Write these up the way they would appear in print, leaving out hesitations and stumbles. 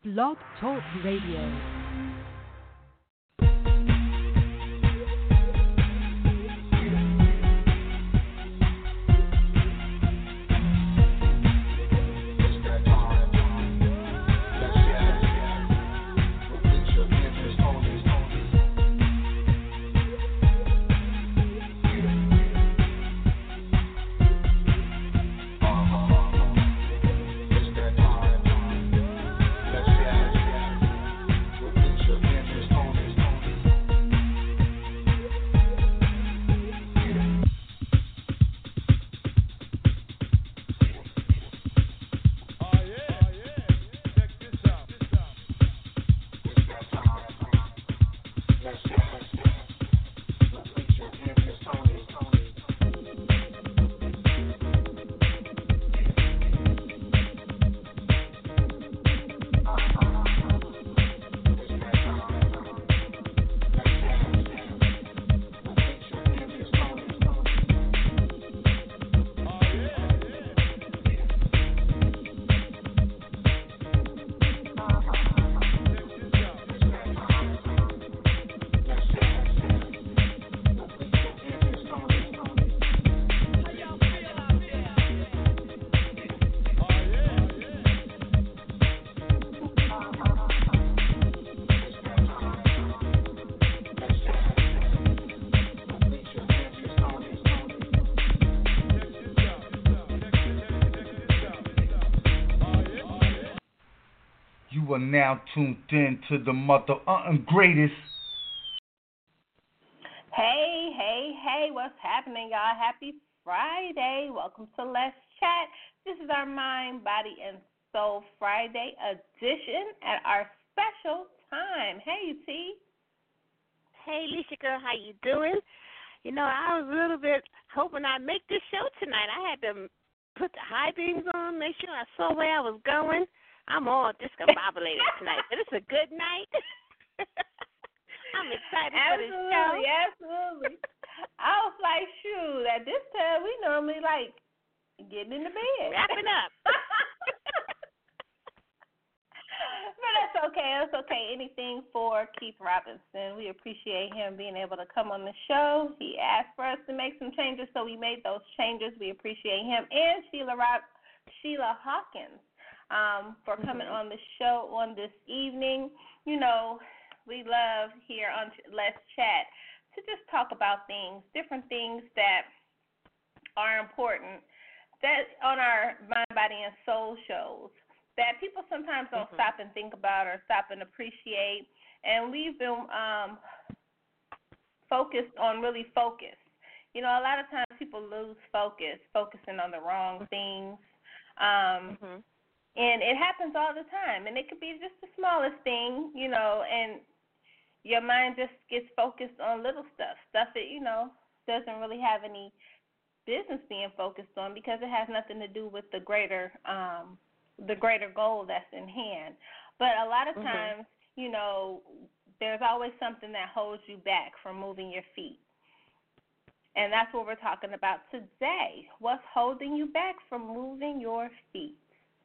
Blog Talk Radio. You are now tuned in to the mother greatest. Hey, what's happening, y'all? Happy Friday. Welcome to Let's Chat. This is our Mind, Body, and Soul Friday edition at our special time. Hey, T. Hey, Alicia girl, how you doing? You know, I was a little bit hoping I'd make this show tonight. I had to put the high beams on, make sure I saw where I was going. I'm all discombobulated tonight, but it's a good night. I'm excited for this show. Absolutely. I was like, shoot, at this time we normally like getting in the bed. Wrapping up. But that's okay. That's okay. Anything for Keith Robinson. We appreciate him being able to come on the show. He asked for us to make some changes, so we made those changes. We appreciate him. And Sheila Hawkins. For coming on the show on this evening. You know, we love here on Let's Chat to just talk about things, different things that are important that on our Mind, Body, and Soul shows that people sometimes don't stop and think about or stop and appreciate. And we've been focused on really focus. You know, a lot of times people lose focusing on the wrong things. And it happens all the time, and it could be just the smallest thing, you know, and your mind just gets focused on little stuff that, you know, doesn't really have any business being focused on because it has nothing to do with the greater goal that's in hand. But a lot of times, you know, there's always something that holds you back from moving your feet. And that's what we're talking about today. What's holding you back from moving your feet?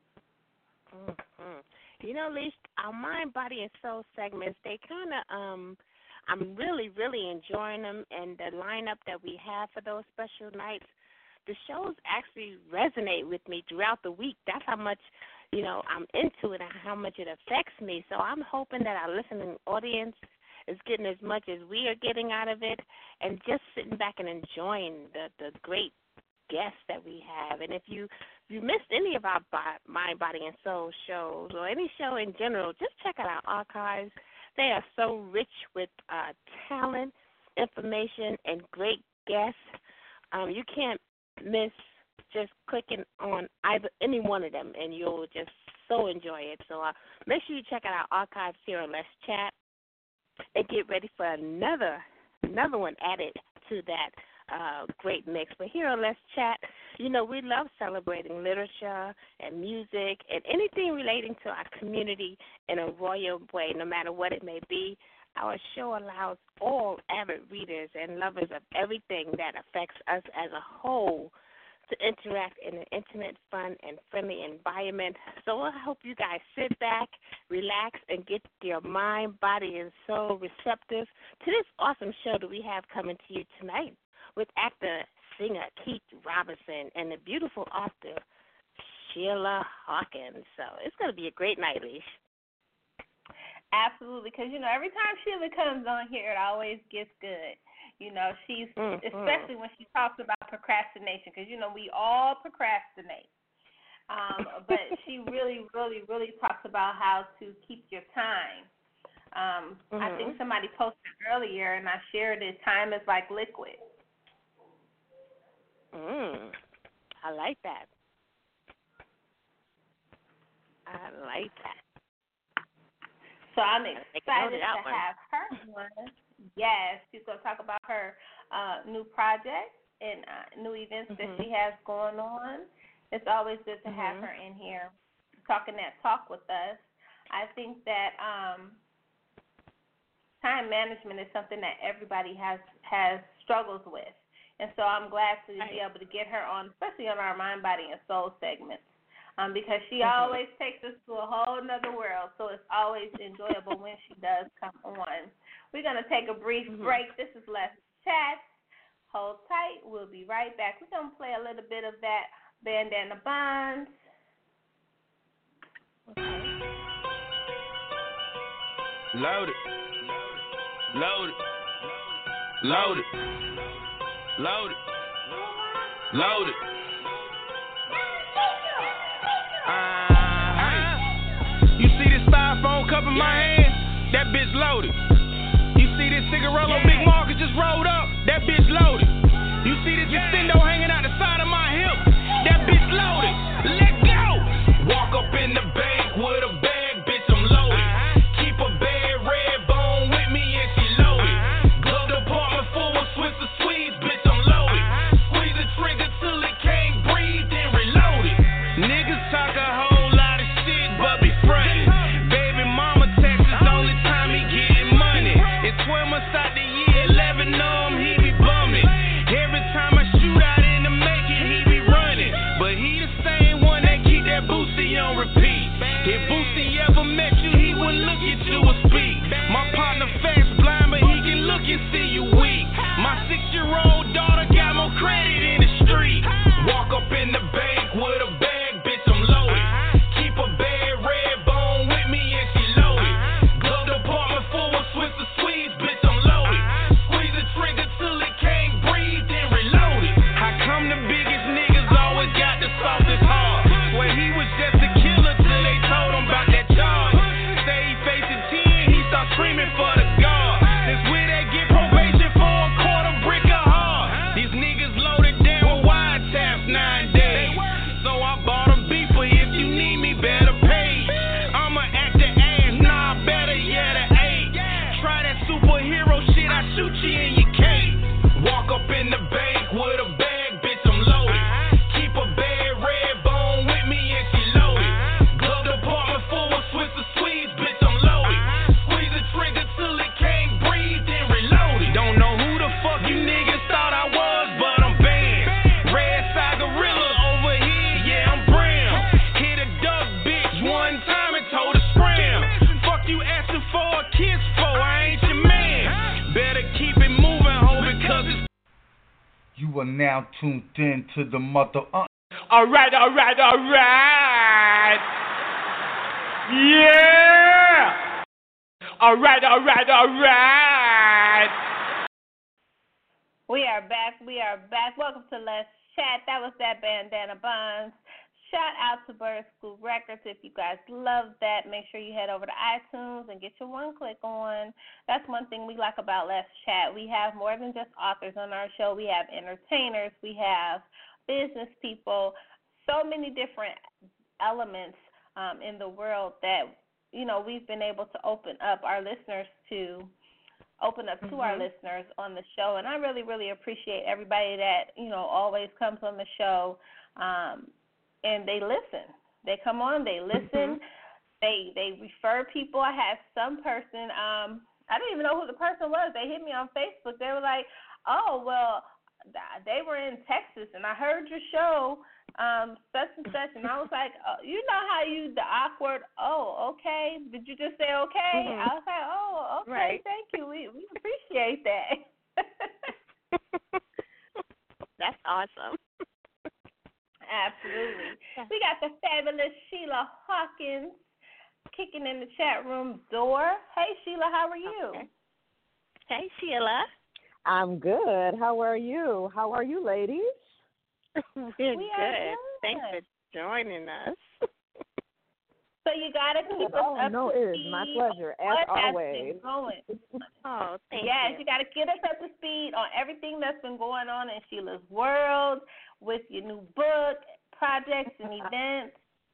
You know, Lise, our Mind, Body, and Soul segments, they kind of, I'm really, really enjoying them, and the lineup that we have for those special nights, the shows actually resonate with me throughout the week. That's how much, you know, I'm into it and how much it affects me. So I'm hoping that our listening audience is getting as much as we are getting out of it and just sitting back and enjoying the great guests that we have. And if you missed any of our Mind, Body, and Soul shows or any show in general, just check out our archives. They are so rich with talent, information, and great guests. You can't miss just clicking on any one of them, and you'll just so enjoy it. So make sure you check out our archives here on Let's Chat and get ready for another one added to that great mix. But here on Let's Chat, you know, we love celebrating literature and music and anything relating to our community in a royal way, no matter what it may be. Our show allows all avid readers and lovers of everything that affects us as a whole to interact in an intimate, fun, and friendly environment. So I hope you guys sit back, relax, and get your mind, body, and soul receptive to this awesome show that we have coming to you tonight with actor, singer Keith Robinson and the beautiful author Sheila Hawkins. So it's going to be a great night, Leash. Absolutely, because, every time Sheila comes on here, it always gets good. She's, especially when she talks about procrastination, because, we all procrastinate. But she really, really, really talks about how to keep your time. I think somebody posted earlier, and I shared it, time is like liquid. I like that. So I'm excited to have her one. Yes, she's going to talk about her new project and new events that she has going on. It's always good to have her in here talking that talk with us. I think that time management is something that everybody has struggles with. And so I'm glad to be able to get her on, especially on our Mind, Body, and Soul segments, because she always takes us to a whole nother world. So it's always enjoyable when she does come on. We're going to take a brief break. This is Let's Chat. Hold tight. We'll be right back. We're going to play a little bit of that Bandana Bonds. Loaded. Loaded. Loaded. Loaded. Loaded. You see this styrofoam cup in my hand? That bitch loaded. You see this cigarello Big Marcus just rolled up? That bitch loaded. You see this extendo hanging out the side of my hip? That bitch loaded. Let go. Walk up in the bank with a bag, bitch, I'm loaded. Keep a bad red bone with me and she loaded. Glove department full of Swiss Swedes, bitch, I'm loaded. Squeeze the trigger till it can't breathe, then reload it. Niggas talk a whole lot of shit, but be frontin'. Baby mama text is the only time he getting money. It's 12 months out the year, 11 of them he be bumming. Every time I shoot out in the making, he be running. But he the same one that keep that Boosie on repeat. If Boosie ever met you, he wouldn't look at you or speak. My partner fast blind, but he can look and see you weak. My 6-year-old daughter got more credit in the street. Walk up in the bank with a bag, bitch, I'm loaded. Keep a bad red bone with me and she loaded. Glove department full of Swiss Swedes, bitch, I'm loaded. Squeeze the trigger till it can't breathe, then reload it. How come the biggest niggas always got the softest heart? Swear he was just a killer till they told him about that charge. Say he facing 10, he start screaming for the guard. Since where they get probation for a quarter brick of hard. These niggas loaded down with wiretaps nowadays. So I bought them beeper, if you need me, better pay. I'ma act the ass, nah, better yet a 8. Try that superhero shit, I shoot you in your cake. Walk up in the bank with a bag, bitch, I'm loaded. Keep a bad red bone with me and she loaded. Glove department full of Swiss Swedes, bitch, I'm loaded. Squeeze the trigger till it can't breathe, then reload it. Don't know who the fuck you niggas thought I was, but I'm banned. Red side gorilla over here, yeah, I'm brown. Hit a duck, bitch, one time and told her scram. Fuck you asking for a kiss for, I ain't your man. Better keep it moving, ho, because it's You are now tuned in to the mother. Alright. Yeah! Alright. We are back. Welcome to Let's Chat. That was that Bandana Bonds. Shout out to Bird School Records. If you guys love that, make sure you head over to iTunes and get your one click on. That's one thing we like about Let's Chat. We have more than just authors on our show. We have entertainers. We have business people. So many different elements in the world that, we've been able to open up our listeners to. Our listeners on the show. And I really, really appreciate everybody that, always comes on the show and they listen. They come on, they listen, they refer people. I had some person, I didn't even know who the person was. They hit me on Facebook. They were like, oh, well, they were in Texas, and I heard your show, such and such, and I was like, you know how you the awkward? Oh, okay. Did you just say okay? Mm-hmm. I was like, oh, okay. Right. Thank you. We appreciate that. That's awesome. Absolutely. We got the fabulous Sheila Hawkins kicking in the chat room door. Hey, Sheila, how are you? Okay. Hey, Sheila. I'm good. How are you? How are you, ladies? We're We are good. Thanks for joining us. So you got to keep us up no, to it is speed. my pleasure, as What has always. been going? Oh, thank Yes, you. you got to get us up to speed on everything that's been going on in Sheila's world with your new book, projects, and events.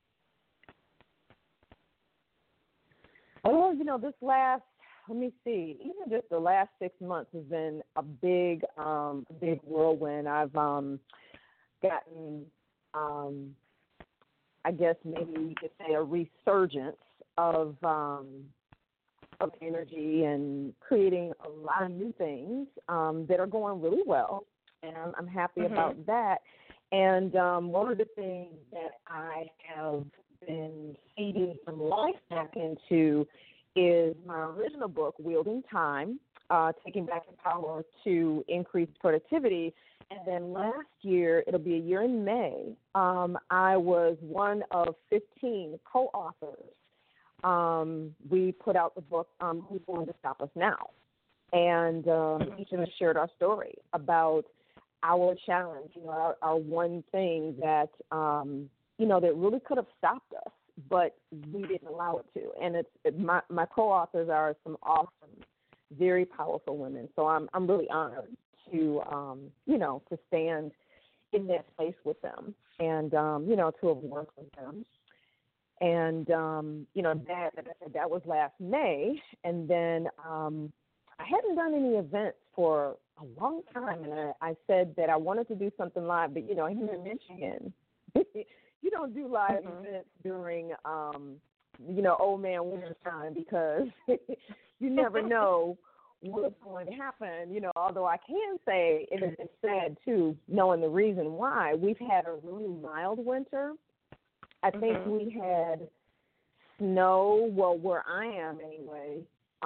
Oh, this last, let me see, even just the last 6 months has been a big whirlwind. I've gotten, I guess maybe you could say, a resurgence of energy and creating a lot of new things that are going really well, and I'm happy about that. And one of the things that I have been feeding some life back into is my original book, Wielding Time, Taking Back the Power to Increase Productivity. And then last year, it'll be a year in May, I was one of 15 co-authors. We put out the book, Who's Going to Stop Us Now? And each of us shared our story about our challenge, our one thing that, that really could have stopped us, but we didn't allow it to. And my co-authors are some awesome, very powerful women. So I'm really honored to, to stand in that space with them and, to have worked with them. And, that was last May. And then I hadn't done any events for a long time. And I said that I wanted to do something live, but, here in Michigan, you don't do live events during, old man winter time because you never know what's going to happen. Although I can say, and it's sad too, knowing the reason why, we've had a really mild winter. I think we had snow, well, where I am anyway,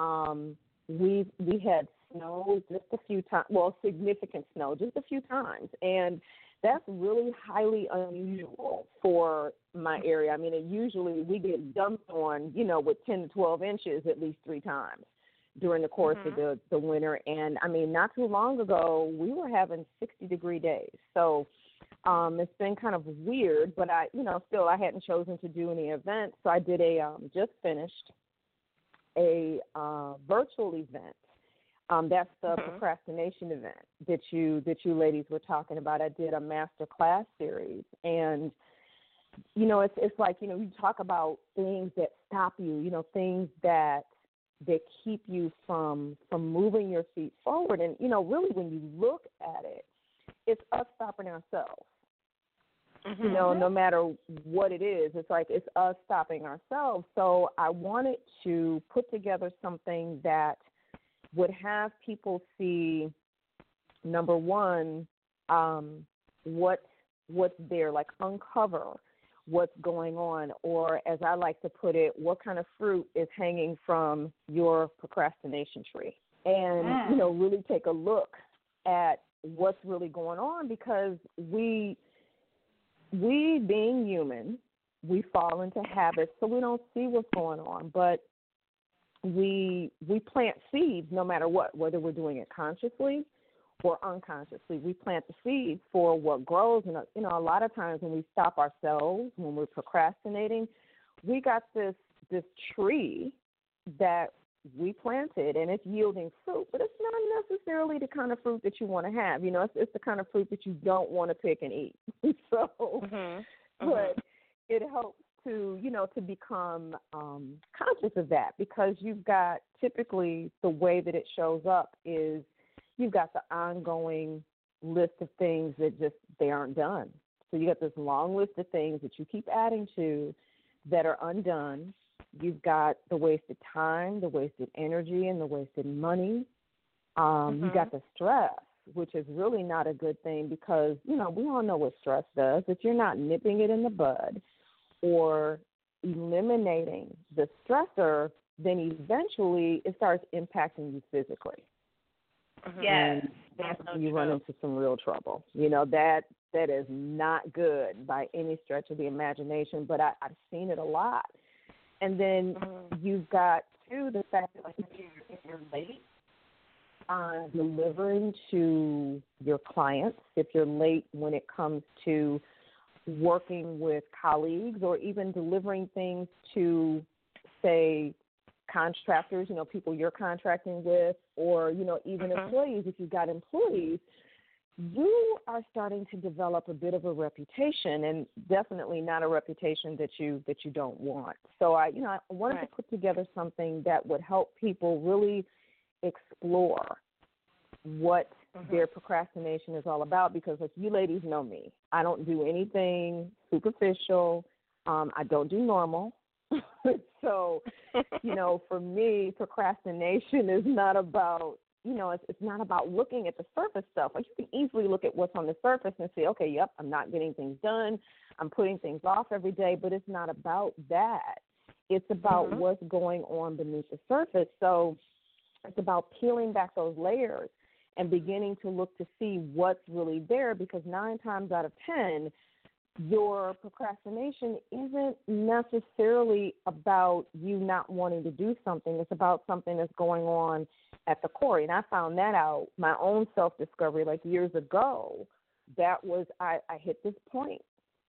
we had snow just a few times, well, significant snow just a few times, and that's really highly unusual for my area. I mean, usually we get dumped on, with 10 to 12 inches at least 3 times during the course of the winter. And, I mean, not too long ago, we were having 60-degree days. So it's been kind of weird, but I hadn't chosen to do any events. So I did just finished a virtual event. That's the procrastination event that you ladies were talking about. I did a master class series, and it's like you talk about things that stop you, things that keep you from moving your feet forward, and really when you look at it, it's us stopping ourselves. No matter what it is, it's like it's us stopping ourselves. So I wanted to put together something that would have people see, number one, what's there, like uncover what's going on, or as I like to put it, what kind of fruit is hanging from your procrastination tree, and really take a look at what's really going on, because we being human, we fall into habits, so we don't see what's going on, but we plant seeds no matter what, whether we're doing it consciously or unconsciously. We plant the seeds for what grows. And, a lot of times when we stop ourselves, when we're procrastinating, we got this tree that we planted, and it's yielding fruit, but it's not necessarily the kind of fruit that you want to have. It's the kind of fruit that you don't want to pick and eat. So, but it helps to become conscious of that, because you've got, typically the way that it shows up is you've got the ongoing list of things that they aren't done. So you got this long list of things that you keep adding to that are undone. You've got the wasted time, the wasted energy, and the wasted money. You got the stress, which is really not a good thing because, we all know what stress does. If you're not nipping it in the bud or eliminating the stressor, then eventually it starts impacting you physically. Yes. And that's when you run into some real trouble. That is not good by any stretch of the imagination, but I've seen it a lot. And then you've got, too, the fact that if you're late on delivering to your clients, if you're late when it comes to working with colleagues or even delivering things to, say, contractors, people you're contracting with, or, even employees, if you've got employees, you are starting to develop a bit of a reputation, and definitely not a reputation that you don't want. So I wanted to put together something that would help people really explore what their procrastination is all about, because like you ladies know me, I don't do anything superficial. I don't do normal. So, for me, procrastination is not about, it's not about looking at the surface stuff. Like you can easily look at what's on the surface and say, okay, yep, I'm not getting things done. I'm putting things off every day, but it's not about that. It's about what's going on beneath the surface. So it's about peeling back those layers and beginning to look to see what's really there, because 9 times out of 10, your procrastination isn't necessarily about you not wanting to do something. It's about something that's going on at the core. And I found that out, my own self-discovery, like years ago. That was, I hit this point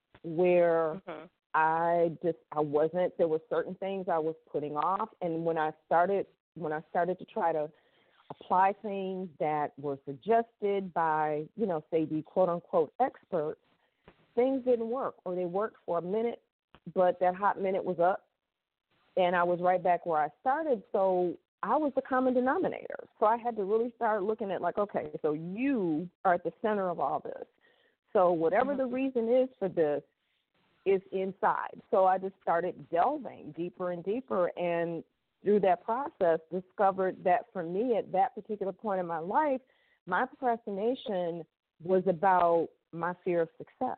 where there were certain things I was putting off. And when I started to try to apply things that were suggested by, say the quote-unquote experts, things didn't work, or they worked for a minute, but that hot minute was up, and I was right back where I started. So I was the common denominator. So I had to really start looking at, like, okay, so you are at the center of all this. So whatever the reason is for this is inside. So I just started delving deeper and deeper, and through that process discovered that for me at that particular point in my life, my procrastination was about my fear of success.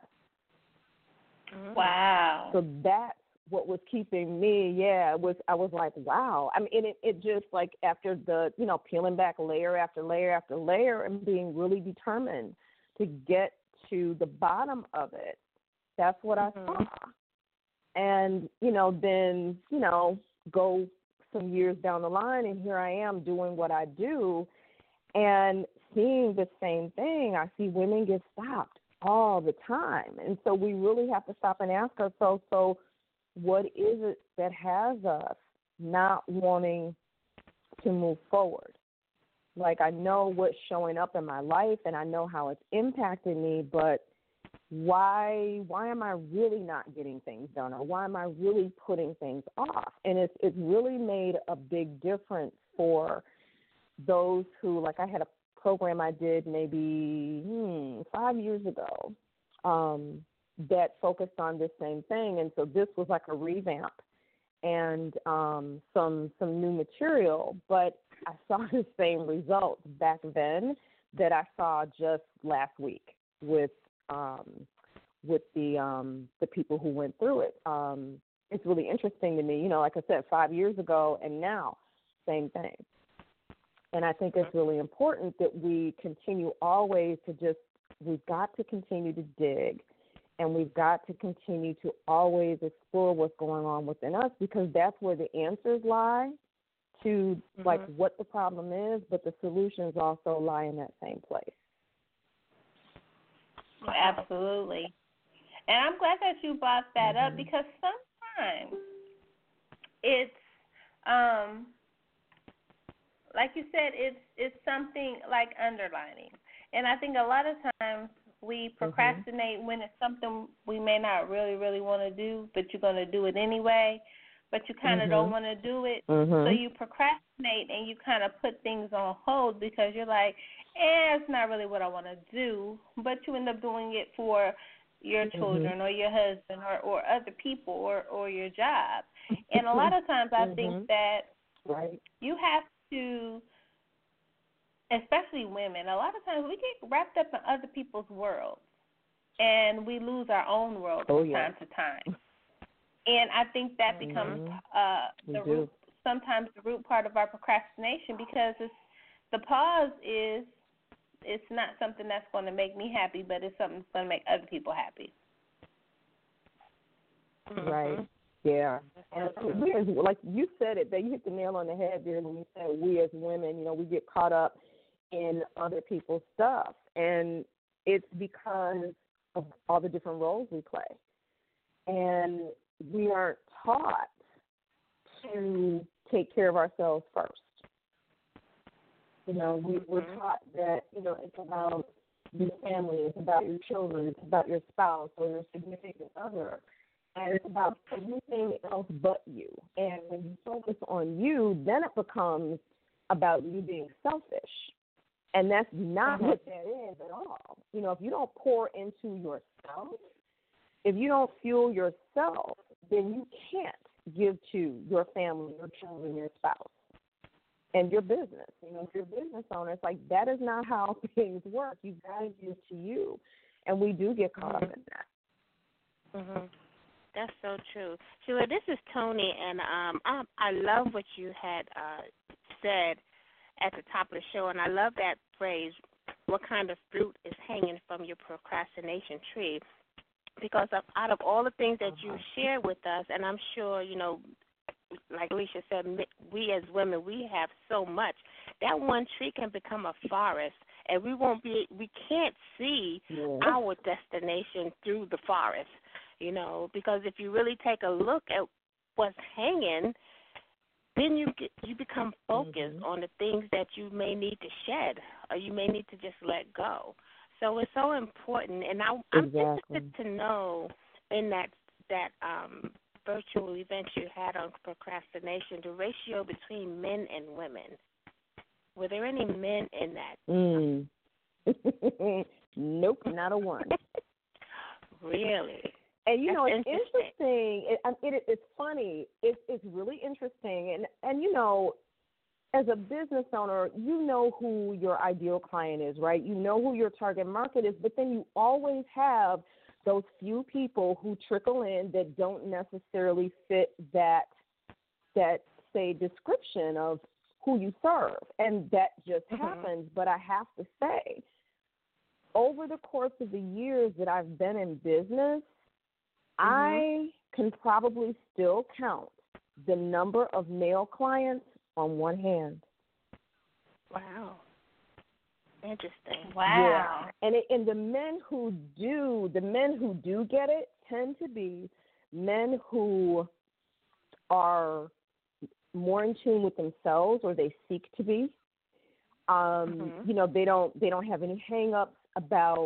Wow. So that's what was keeping me, I was like, wow. I mean, it just, like, after the, peeling back layer after layer after layer and being really determined to get to the bottom of it, that's what I saw. And, then, go some years down the line, and here I am doing what I do and seeing the same thing. I see women get stopped all the time. And so we really have to stop and ask ourselves, so what is it that has us not wanting to move forward? Like, I know what's showing up in my life and I know how it's impacted me, but why am I really not getting things done, or why am I really putting things off? And it's really made a big difference for those who, like, I had a program I did maybe 5 years ago that focused on this same thing, and so this was like a revamp and some new material, but I saw the same results back then that I saw just last week with the people who went through it. It's really interesting to me, like I said, 5 years ago and now, same thing. And I think it's really important that we continue always to we've got to continue to dig, and we've got to continue to always explore what's going on within us, because that's where the answers lie to, like, what the problem is, but the solutions also lie in that same place. Absolutely. And I'm glad that you brought that up, because sometimes it's, like you said, it's something like underlining. And I think a lot of times we procrastinate when it's something we may not really, really want to do, but you're going to do it anyway, but you kind of don't want to do it. So you procrastinate and you kind of put things on hold because you're like, it's not really what I want to do, but you end up doing it for your children or your husband or other people or your job. And a lot of times I think that you have to, especially women, a lot of times we get wrapped up in other people's worlds, and we lose our own world from time to time. And I think that becomes sometimes the root part of our procrastination, because the pause is, it's not something that's going to make me happy, but it's something that's going to make other people happy. Right. Yeah. And we, as, like you said it, that you hit the nail on the head there when you said we as women, you know, we get caught up in other people's stuff. And it's because of all the different roles we play. And we aren't taught to take care of ourselves first. You know, we're taught that, you know, it's about your family, it's about your children, it's about your spouse or your significant other, and it's about everything else but you. And when you focus on you, then it becomes about you being selfish. And that's not what that is at all. You know, if you don't pour into yourself, if you don't fuel yourself, then you can't give to your family, your children, your spouse, and your business. You know, if you're a business owner, it's like that is not how things work. You've got to give to you. And we do get caught up in that. That's so true. Sheila, this is Tony, and I love what you had said at the top of the show, and I love that phrase, what kind of fruit is hanging from your procrastination tree? Because out of all the things that you share with us, and I'm sure, you know, like Alicia said, we as women, we have so much. That one tree can become a forest, and we can't see our destination through the forest, you know, because if you really take a look at what's hanging, then you become focused on the things that you may need to shed or you may need to just let go. So it's so important, and I'm interested to know in that virtual event you had on procrastination, the ratio between men and women. Were there any men in that? Nope, not a one. Really? And, you know, it's interesting. It's funny. It's really interesting. And, you know, as a business owner, you know who your ideal client is, right? You know who your target market is, but then you always have those few people who trickle in that don't necessarily fit that say, description of who you serve. And that just happens. But I have to say, over the course of the years that I've been in business, I can probably still count the number of male clients on one hand. Wow. Interesting. Wow. Yeah. And the men who do get it tend to be men who are more in tune with themselves, or they seek to be. You know, they don't have any hang-ups about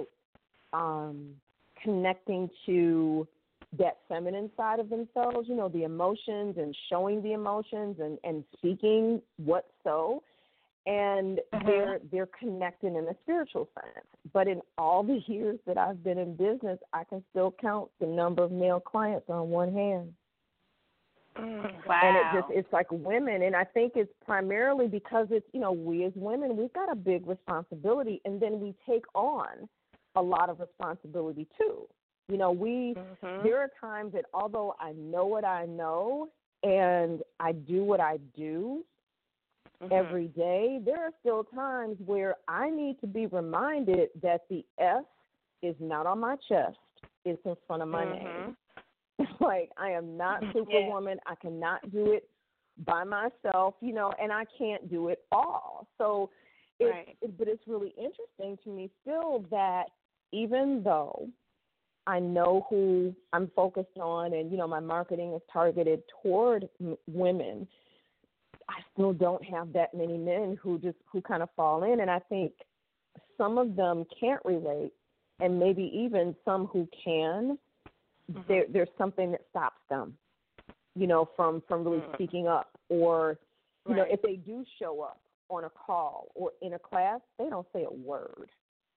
connecting to that feminine side of themselves, you know, the emotions and showing the emotions and speaking what's so. And they're connected in a spiritual sense. But in all the years that I've been in business, I can still count the number of male clients on one hand. Wow. And it's like women, and I think it's primarily because it's, you know, we as women, we've got a big responsibility, and then we take on a lot of responsibility too. You know, there are times that although I know what I know and I do what I do every day, there are still times where I need to be reminded that the S is not on my chest, it's in front of my name. Like, I am not Superwoman. I cannot do it by myself, you know, and I can't do it all. So, but it's really interesting to me still that even though I know who I'm focused on and, you know, my marketing is targeted toward women, I still don't have that many men who kind of fall in. And I think some of them can't relate, and maybe even some who can, there's something that stops them, you know, from really speaking up. Or, you know, if they do show up on a call or in a class, they don't say a word.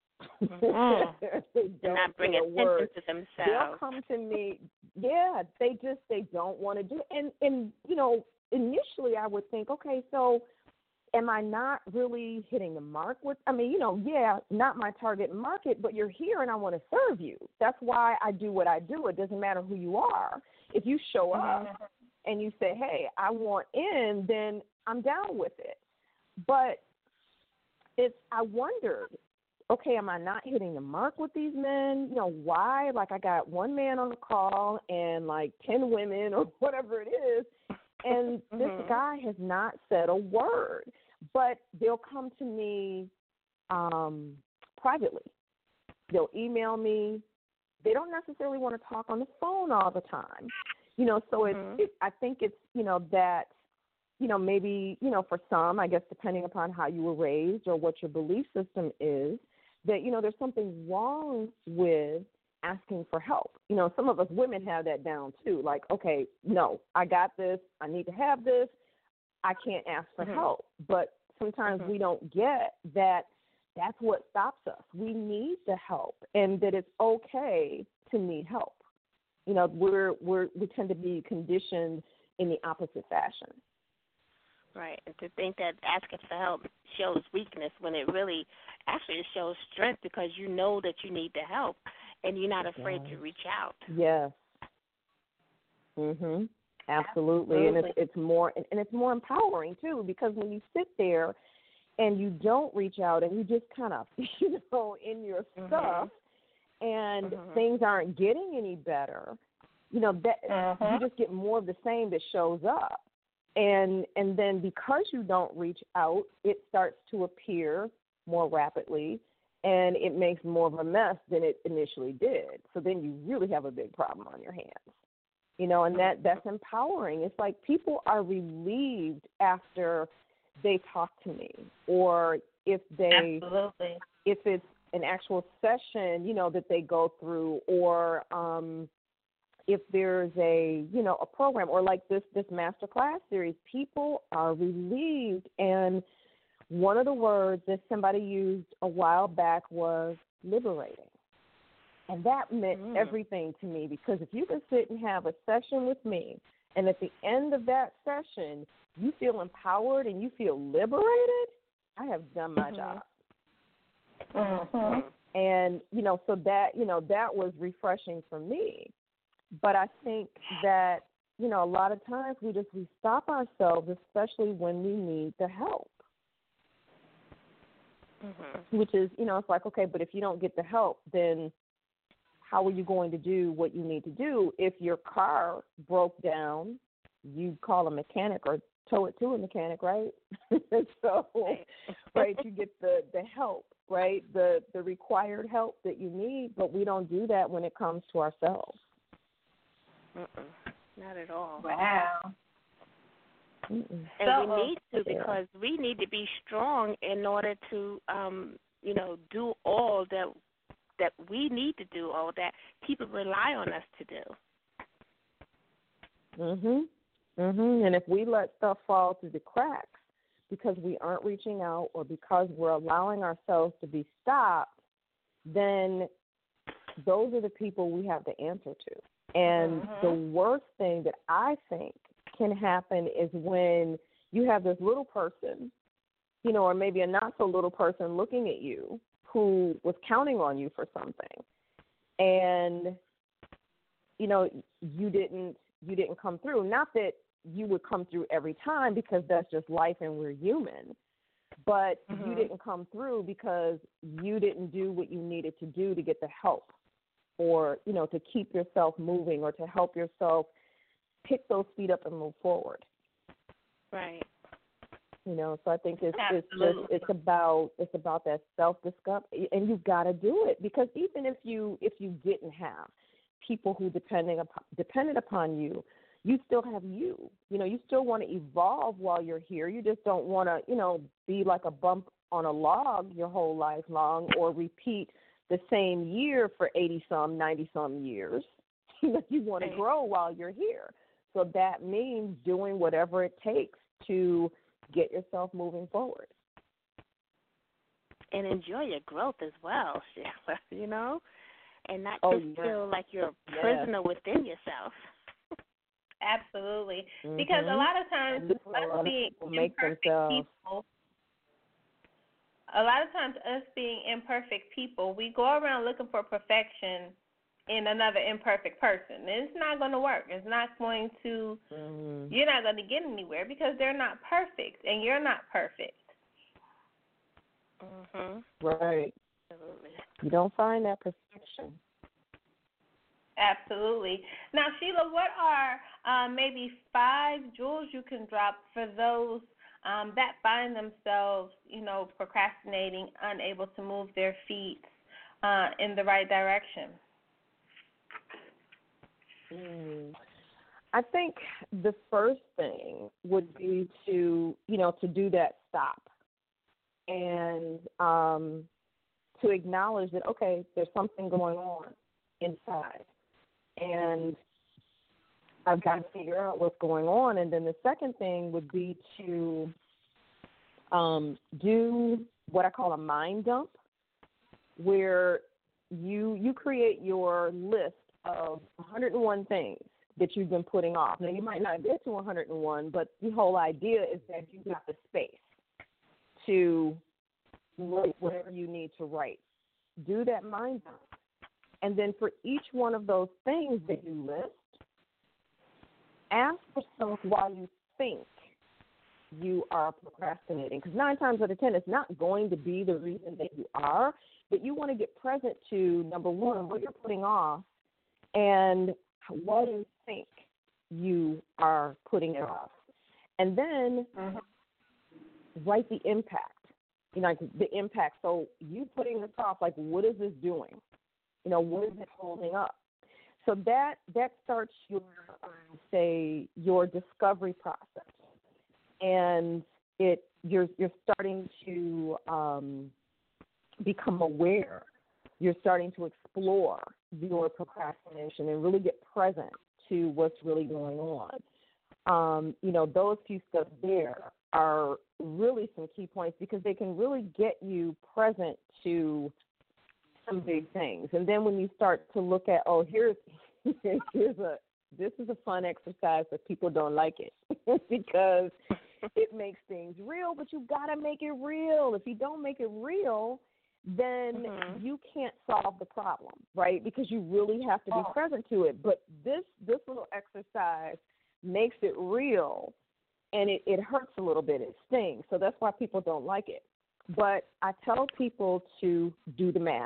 They don't not bring attention to themselves. They'll come to me. Yeah, they don't want to do it. And you know, initially I would think, okay, so am I not really hitting the mark with, I mean, yeah, not my target market, but you're here and I want to serve you. That's why I do what I do. It doesn't matter who you are. If you show up and you say, hey, I want in, then I'm down with it. But I wondered, okay, am I not hitting the mark with these men? Why? Like I got one man on the call and like 10 women or whatever it is. And this guy has not said a word, but they'll come to me privately. They'll email me. They don't necessarily want to talk on the phone all the time, So I think it's that maybe for some, I guess depending upon how you were raised or what your belief system is, that there's something wrong with asking for help. Some of us women have that down too. Like, okay, no, I got this. I need to have this. I can't ask for help. But sometimes we don't get that that's what stops us. We need the help, and that it's okay to need help. We tend to be conditioned in the opposite fashion. Right, and to think that asking for help shows weakness when it really actually shows strength because you know that you need the help and you're not afraid to reach out. Yes. Absolutely. And it's more empowering too, because when you sit there and you don't reach out and you just kind of in your stuff and things aren't getting any better, that you just get more of the same that shows up. And then because you don't reach out, it starts to appear more rapidly, and it makes more of a mess than it initially did. So then you really have a big problem on your hands, and that's empowering. It's like people are relieved after they talk to me, or if it's an actual session, that they go through, or if there's a program or like this master class series, people are relieved. And one of the words that somebody used a while back was liberating. And that meant everything to me, because if you can sit and have a session with me, and at the end of that session, you feel empowered and you feel liberated, I have done my job. And, so that, that was refreshing for me. But I think that, a lot of times we stop ourselves, especially when we need the help. Which is, it's like, okay, but if you don't get the help, then how are you going to do what you need to do? If your car broke down, you call a mechanic or tow it to a mechanic, right? So, right, you get the help, right, the required help that you need, but we don't do that when it comes to ourselves. Not at all. Wow. And we need to, because we need to be strong in order to, do all that we need to do, all that people rely on us to do. And if we let stuff fall through the cracks because we aren't reaching out or because we're allowing ourselves to be stopped, then those are the people we have to answer to. And the worst thing that I think can happen is when you have this little person, or maybe a not so little person looking at you who was counting on you for something, and you didn't come through. Not that you would come through every time, because that's just life and we're human, but you didn't come through because you didn't do what you needed to do to get the help, or to keep yourself moving, or to help yourself pick those feet up and move forward. Right. So I think it's about that self-discovery, and you've got to do it, because even if you didn't have people who depended upon you, you still have you. You still want to evolve while you're here. You just don't want to be like a bump on a log your whole life long, or repeat the same year for 80-some, 90-some years. You want to grow while you're here. So that means doing whatever it takes to get yourself moving forward. And enjoy your growth as well, Sheila, and not just feel like you're a prisoner within yourself. Absolutely. Because a lot of times us being imperfect people, a lot of times us being imperfect people, we go around looking for perfection in another imperfect person. It's not going to work. It's not going to, you're not going to get anywhere because they're not perfect and you're not perfect. Right. You don't find that perfection. Absolutely. Now, Sheila, what are maybe 5 jewels you can drop for those that find themselves, procrastinating, unable to move their feet in the right direction? I think the first thing would be to do that stop and to acknowledge that, okay, there's something going on inside, and I've got to figure out what's going on. And then the second thing would be to do what I call a mind dump, where you create your list of 101 things that you've been putting off. Now, you might not get to 101, but the whole idea is that you've got the space to write whatever you need to write. Do that mind dump. And then for each one of those things that you list, ask yourself why you think you are procrastinating. Because 9 times out of 10, it's not going to be the reason that you are, but you want to get present to, number one, what you're putting off, and why do you think you are putting it off. And then write the impact, like the impact. So you putting this off, like, what is this doing? What is it holding up? So that starts your, your discovery process, and you're starting to become aware. You're starting to explore your procrastination and really get present to what's really going on. Those few steps there are really some key points because they can really get you present to some big things. And then when you start to look at, this is a fun exercise, but people don't like it because it makes things real, but you got to make it real. If you don't make it real, then you can't solve the problem, right? Because you really have to be present to it. But this little exercise makes it real, and it hurts a little bit. It stings. So that's why people don't like it. But I tell people to do the math.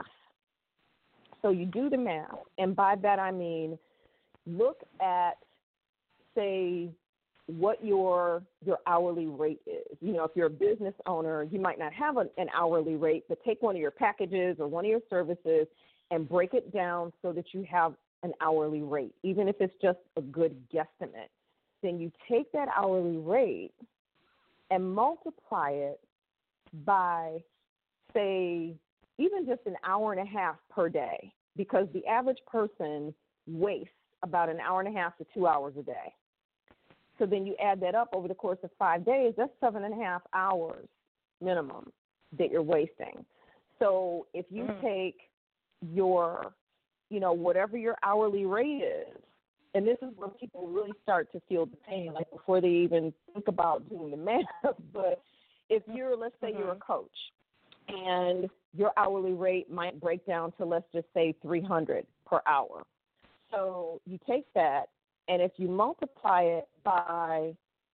So you do the math, and by that I mean look at, say, what your hourly rate is. If you're a business owner, you might not have an hourly rate, but take one of your packages or one of your services and break it down so that you have an hourly rate, even if it's just a good guesstimate. Then you take that hourly rate and multiply it by, say, even just an hour and a half per day, because the average person wastes about an hour and a half to 2 hours a day. So then you add that up over the course of 5 days, that's 7.5 hours minimum that you're wasting. So if you take your, whatever your hourly rate is, and this is when people really start to feel the pain, like before they even think about doing the math, but if you're, let's say you're a coach, and your hourly rate might break down to, let's just say, $300 per hour. So you take that, and if you multiply it by,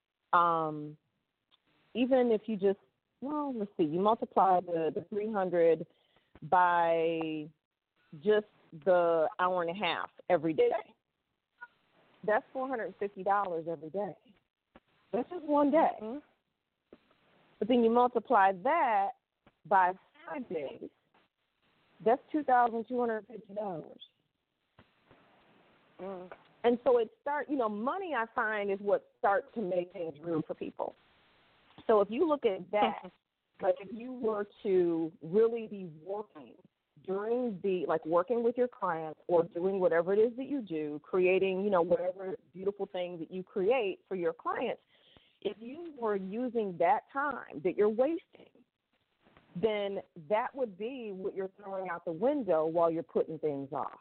even if you just, you multiply the 300 by just the hour and a half every day. That's $450 every day. That's just one day. But then you multiply that by 5 days, that's $2,250. And so it starts, money I find is what starts to make things real for people. So if you look at that, like if you were to really be working during working with your clients or doing whatever it is that you do, creating, whatever beautiful thing that you create for your clients, if you were using that time that you're wasting, then that would be what you're throwing out the window while you're putting things off.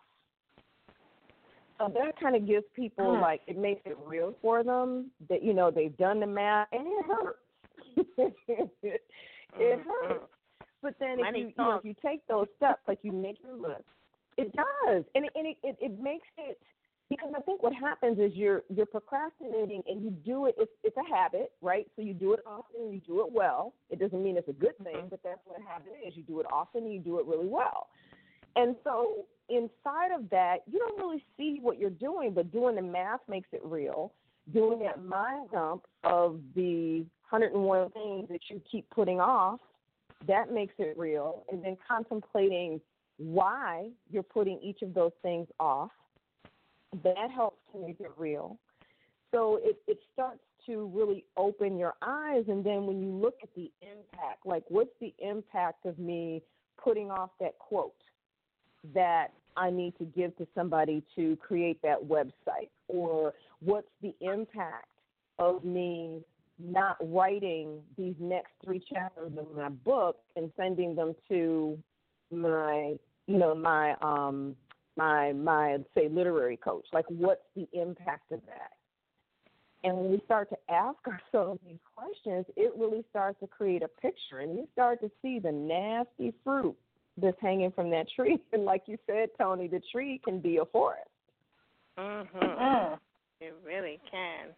So that kind of gives people, it makes it real for them that, they've done the math, and it hurts. It hurts. But then if you take those steps, like you make your list, it does, and it makes it, because I think what happens is you're procrastinating and you do it. It's a habit, right? So you do it often and you do it well. It doesn't mean it's a good thing, but that's what a habit is. You do it often and you do it really well. And so inside of that, you don't really see what you're doing, but doing the math makes it real. Doing that mind dump of the 101 things that you keep putting off, that makes it real. And then contemplating why you're putting each of those things off, that helps to make it real. So it starts to really open your eyes, and then when you look at the impact, like what's the impact of me putting off that quote that I need to give to somebody to create that website, or what's the impact of me not writing these next 3 chapters of my book and sending them to my say literary coach. Like, what's the impact of that? And when we start to ask ourselves these questions, it really starts to create a picture, and you start to see the nasty fruit that's hanging from that tree. And like you said, Tony, the tree can be a forest. Mhm. It really can.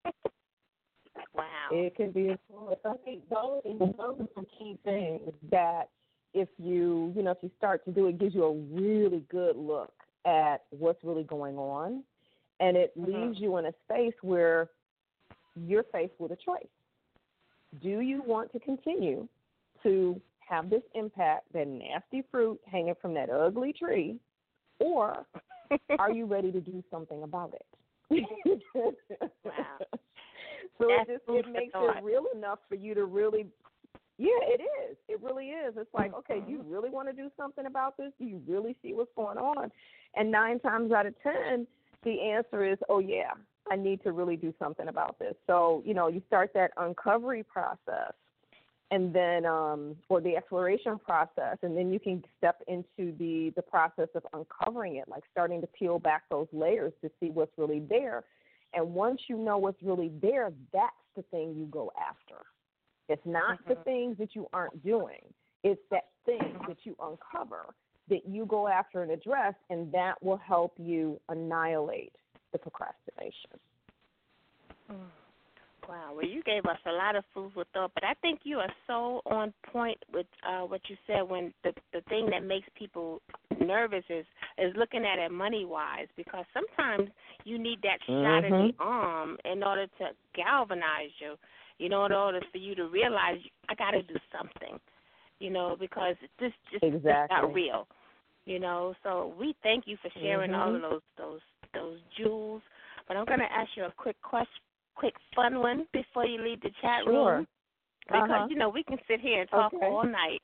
Wow. It can be a forest. I think those are some key things that if you start to do, it gives you a really good look at what's really going on, and it leaves you in a space where you're faced with a choice. Do you want to continue to have this impact, that nasty fruit hanging from that ugly tree, or are you ready to do something about it? Wow. So it makes it real enough for you to really, it is. It really is. It's like, okay, do you really want to do something about this? Do you really see what's going on? And 9 times out of 10, the answer is, oh, yeah, I need to really do something about this. So, you start that uncovery process, and then, or the exploration process, and then you can step into the process of uncovering it, like starting to peel back those layers to see what's really there. And once you know what's really there, that's the thing you go after. It's not the things that you aren't doing. It's that thing that you uncover that you go after and address, and that will help you annihilate the procrastination. Wow. Well, you gave us a lot of food for thought, but I think you are so on point with what you said when the thing that makes people nervous is looking at it money-wise, because sometimes you need that shot in the arm in order to galvanize you, in order for you to realize I got to do something, because this just is not real, So we thank you for sharing all of those jewels. But I'm going to ask you a quick fun one before you leave the chat room. Because, we can sit here and talk all night.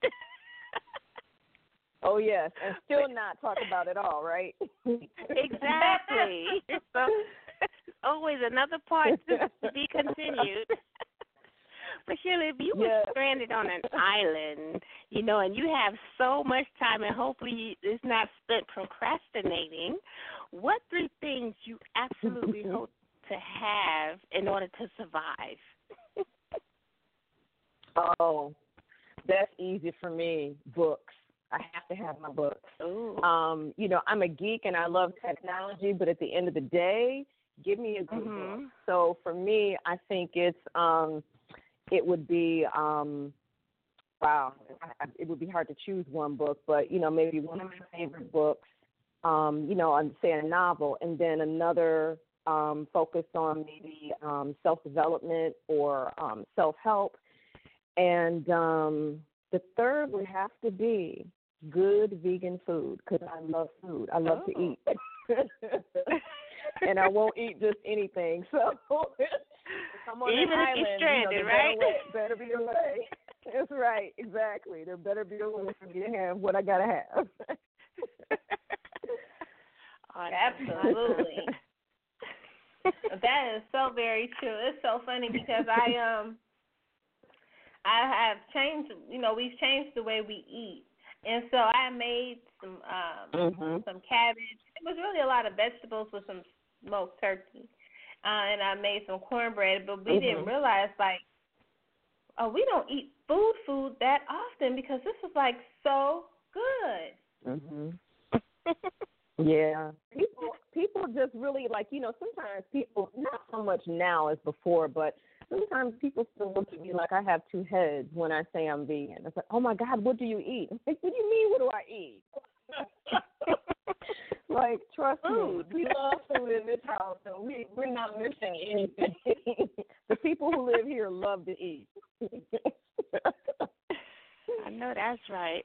Oh, yes, and still not talk about it all, right? Exactly. So always another part to be continued. But Shirley, if you were stranded on an island, and you have so much time, and hopefully it's not spent procrastinating, what 3 things you absolutely hope to have in order to survive? Oh, that's easy for me. Books. I have to have my books. Ooh. I'm a geek and I love technology, but at the end of the day, give me a good book. So for me, I think it would be, it would be hard to choose one book, but, maybe one of my favorite books, I'd say a novel, and then another focused on maybe self-development or self-help. And the third would have to be good vegan food, because I love food. I love to eat. And I won't eat just anything. So if I'm on even an if island, you're stranded, right? Better be a way. That's right, exactly. There better be a way for me to have what I got to have. Absolutely. That is so very true. It's so funny because I have changed, we've changed the way we eat. And so I made some cabbage. It was really a lot of vegetables with some smoked turkey. And I made some cornbread, but we didn't realize, we don't eat food that often because this is like so good. Mhm. Yeah. People just really like, sometimes people, not so much now as before, but sometimes people still look at me like I have two heads when I say I'm vegan. It's like, oh my God, what do you eat? I'm like, what do you mean, what do I eat? Like, trust me, we love food in this house, so we're not missing anything. The people who live here love to eat. I know that's right.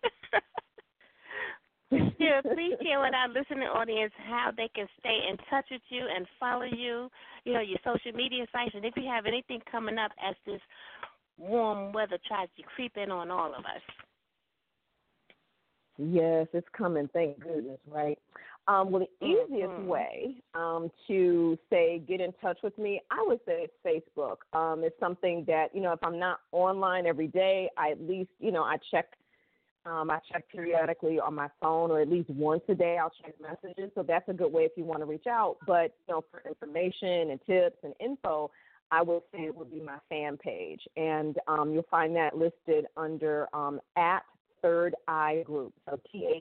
Yeah, please share with our listening audience how they can stay in touch with you and follow you, your social media sites, and if you have anything coming up as this warm weather tries to creep in on all of us. Yes, it's coming, thank goodness, right? Well, the easiest way to say get in touch with me, I would say it's Facebook. It's something that, if I'm not online every day, I at least, I check periodically on my phone, or at least once a day I'll check messages. So that's a good way if you want to reach out. But, for information and tips and info, I would say it would be my fan page. And you'll find that listed under at Third Eye Group. So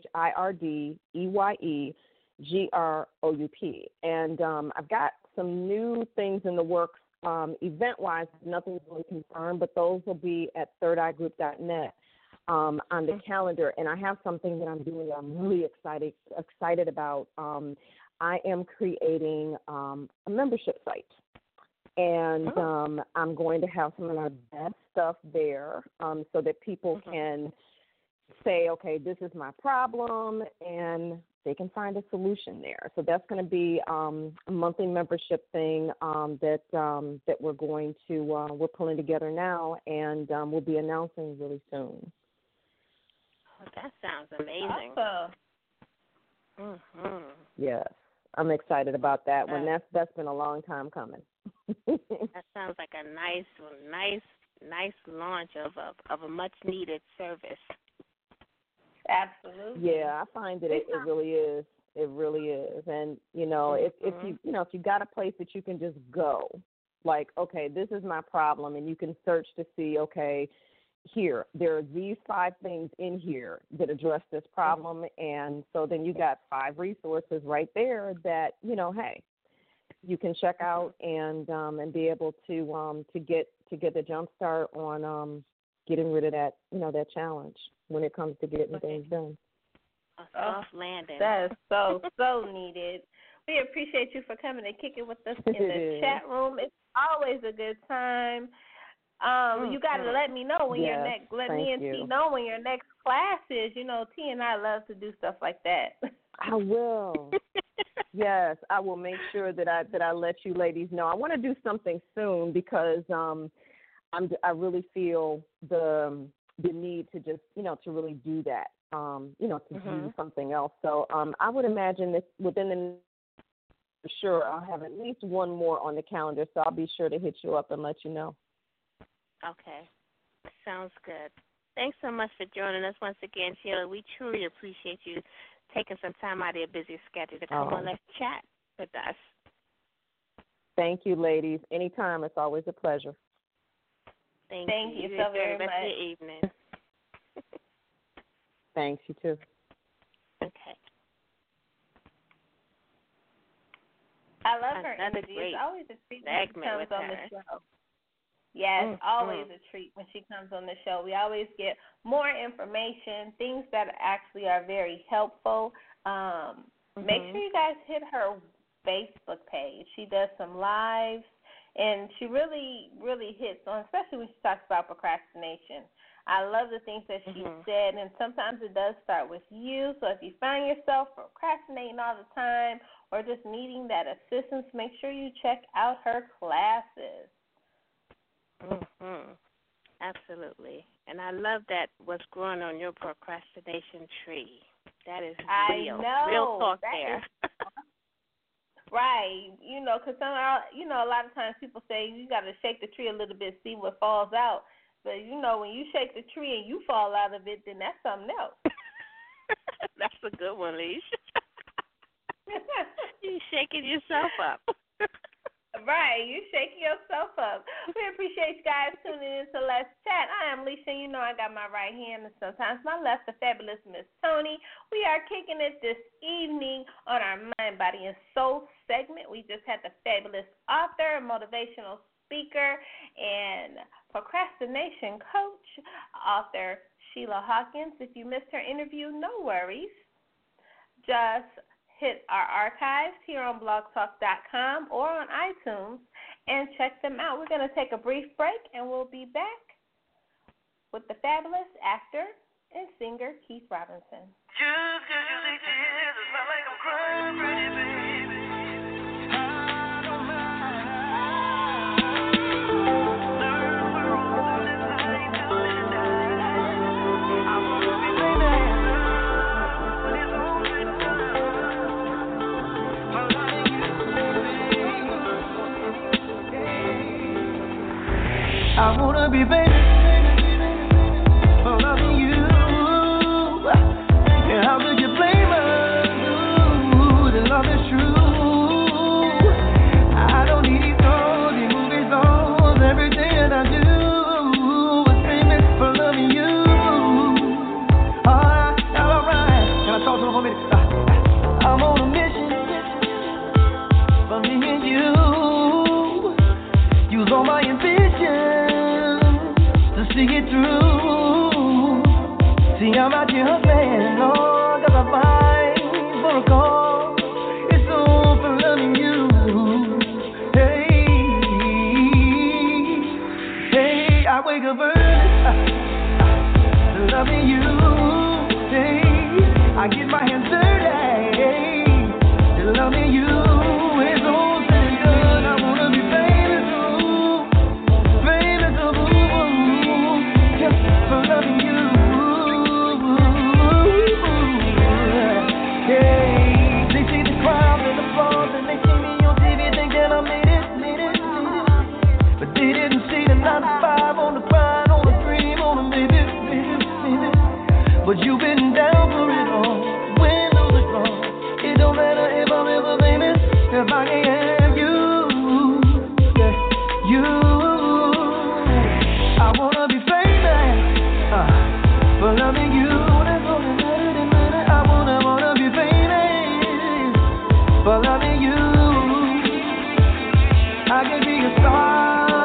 THIRDEYEGROUP. And I've got some new things in the works event-wise. Nothing's really confirmed, but those will be at thirdeyegroup.net. On the calendar, and I have something that I'm doing that I'm really excited about. I am creating a membership site, and I'm going to have some of my best stuff there so that people can say, okay, this is my problem, and they can find a solution there. So that's going to be a monthly membership thing that we're going to we're pulling together now, and we'll be announcing really soon. Oh, that sounds amazing. Awesome. Yes, I'm excited about that one. That's been a long time coming. That sounds like a nice launch of a much needed service. Absolutely. Yeah, I find that it really is. It really is. And if you got a place that you can just go, like, okay, this is my problem, and you can search to see, okay, here, there are these 5 things in here that address this problem, and so then you got 5 resources right there that, hey, you can check out and be able to get the jump start on getting rid of that, that challenge when it comes to getting things done. A soft landing. That is so needed. We appreciate you for coming and kicking with us in the chat room. It's always a good time. You got to let me know when your next. Let me and T know when your next class is. T and I love to do stuff like that. I will. Yes, I will make sure that I let you ladies know. I want to do something soon because I really feel the need to just to really do that. To do something else. So I would imagine that within sure I'll have at least one more on the calendar. So I'll be sure to hit you up and let you know. Okay. Sounds good. Thanks so much for joining us once again, Sheila. We truly appreciate you taking some time out of your busy schedule to come on. Let's chat with us. Thank you, ladies. Anytime. It's always a pleasure. Thank you so very much. Rest of your evening. Thanks. You too. Okay. I love her Another energy. great It's always a treat when she comes on the show. Yes, always a treat when she comes on the show. We always get more information, things that actually are very helpful. Make sure you guys hit her Facebook page. She does some lives, and she really, really hits on, especially when she talks about procrastination. I love the things that she said, and sometimes it does start with you. So if you find yourself procrastinating all the time or just needing that assistance, make sure you check out her classes. Absolutely. And I love that what's growing on your procrastination tree. That is real. I know. Real talk that there. Right. Because a lot of times people say you got to shake the tree a little bit, see what falls out. But, when you shake the tree and you fall out of it, then that's something else. That's a good one, Leash. You're shaking yourself up. Right, you shaking yourself up. We appreciate you guys tuning in to Let's Chat. I am Alicia. You know I got my right hand and sometimes my left, the fabulous Miss Tony. We are kicking it this evening on our Mind, Body, and Soul segment. We just had the fabulous author, motivational speaker, and procrastination coach, author Sheila Hawkins. If you missed her interview, no worries. Just hit our archives here on blogtalk.com or on iTunes and check them out. We're going to take a brief break, and we'll be back with the fabulous actor and singer Keith Robinson. Just 'cause you say tears, it's not like I'm crying, pretty baby. I don't mind. Learn the rules, it's how you do it and I wanna be baby. It's all good time. I'm loving you, baby. I wanna be baby. I'm out here hustling, Lord, 'cause I fight for a cause. It's all for loving you. Hey, hey, I wake up early, loving you. Hey, I get my hands dirty, loving you. It's all said and done. I wanna be famous, famous, just for loving you. But you've been down for it all. When those are strong, it don't matter if I'm ever famous, if I can't have you, yeah, you. I wanna be famous for loving you. That's all that matters. I wanna be famous for loving you. I can be a star.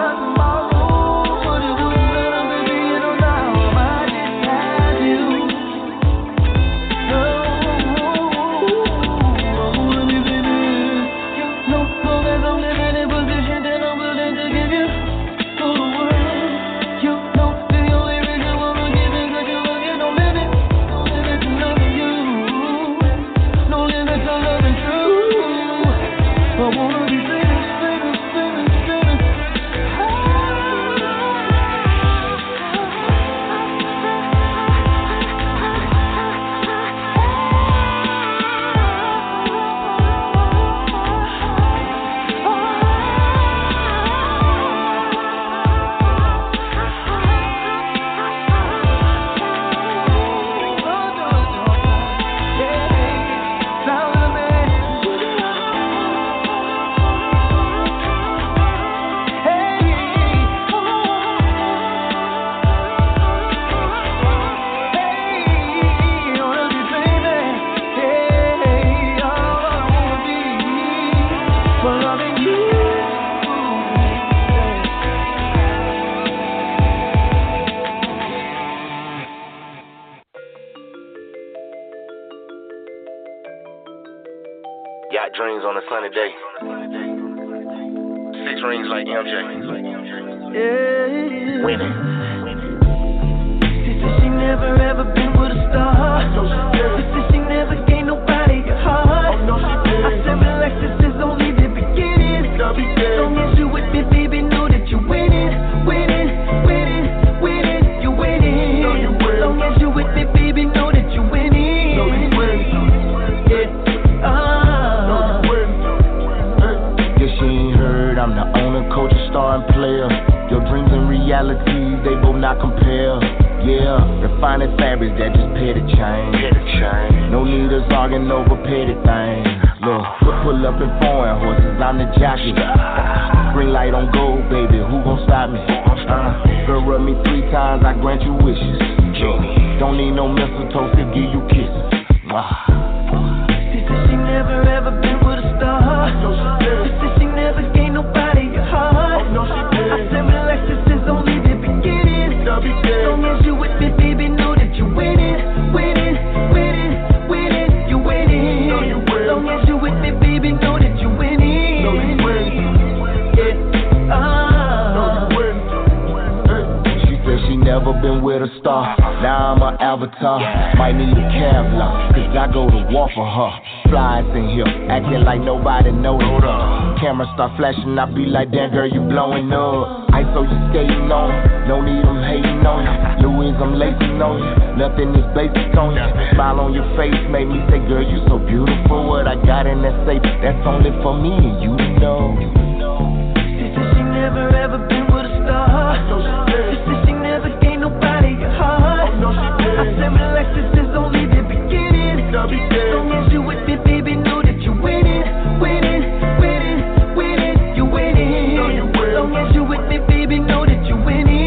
Got dreams on a sunny day. 6 rings like MJ. Yeah. Winning. She said she never ever been with a star. She said she never gave nobody a heart. I said relax, this is only the beginning. As long as you with me, baby, know that you're winning, winning, winning, winning, you're winning. As long as you with me, baby, know that you're winning. I'm the owner, coach, a star, and player. Your dreams and realities, they both not compare. Yeah, refining fabrics that just pay the change. No need us arguing over petty things. Look, pull up in foreign horses, I'm the jockey. green light on gold, baby, who gon' stop me? Girl, rub me 3 times, I grant you wishes. Don't need no mistletoe to give you kisses. She said she never ever been with a star. She said she never gave nobody a heart. I said relax, this is only the beginning. As long as you with me, baby, know that you winning, winning, winning, winning, you winning. As long as you with me, baby, know that you winning. She said she never been with a star. Now I'm an avatar. Might need a Kevlar, cause I go to war for her. Flies in here, acting like nobody noticed. Camera start flashing, I be like, damn girl, you blowing up. I so you skating on, no need them hating on you. Louis, I'm lacing on you, nothing is basic on you. Smile on your face made me say, girl, you so beautiful. What I got in that safe, that's only for me and you to know. She said she never ever been with a star. She said she never gave nobody a heart. I said relax, this is only the beginning. As long as you with me, baby, know that you winning, winning, winning, winning, you winning. As long as you with me, baby, know that you winning.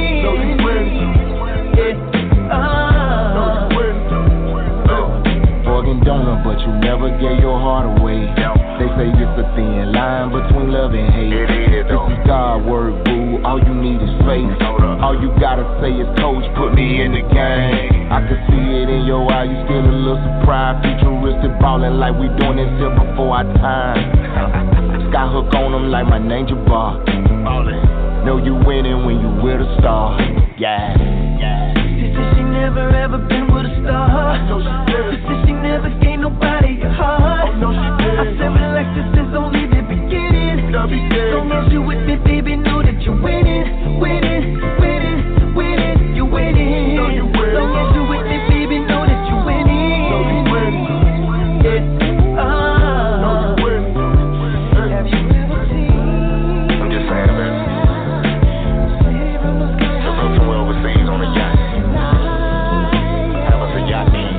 Organ donor, but you never gave your heart away. They say it's a thin line between love and hate. This is God word, boo. All you need is faith. All you gotta say is, coach, put me in the game. I can see it in your eye, you still a little surprised. Futuristic ballin' like we doing this here before our time. Sky hook on them like my Ninja bar. Know you winning when you with a star. Yeah, yeah. She said she never ever been with a star. She said she never gave nobody a heart. I said relax, this is only the beginning. As long as you with me, baby, know that you're winning, winning, winning, winning, you winning. As long as you with me, baby, know that you're winning. Have you ever seen? I'm just saying, baby. Somewhere overseas on a yacht. Have us a yacht team.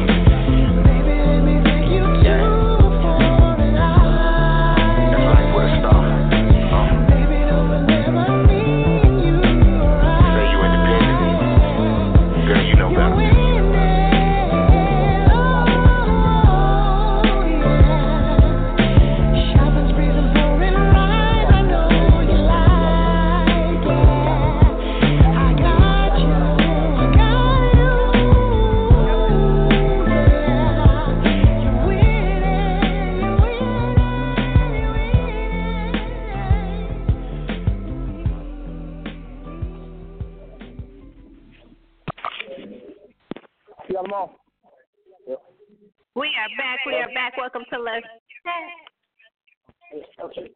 We are back. Welcome to Let's Chat. Okay.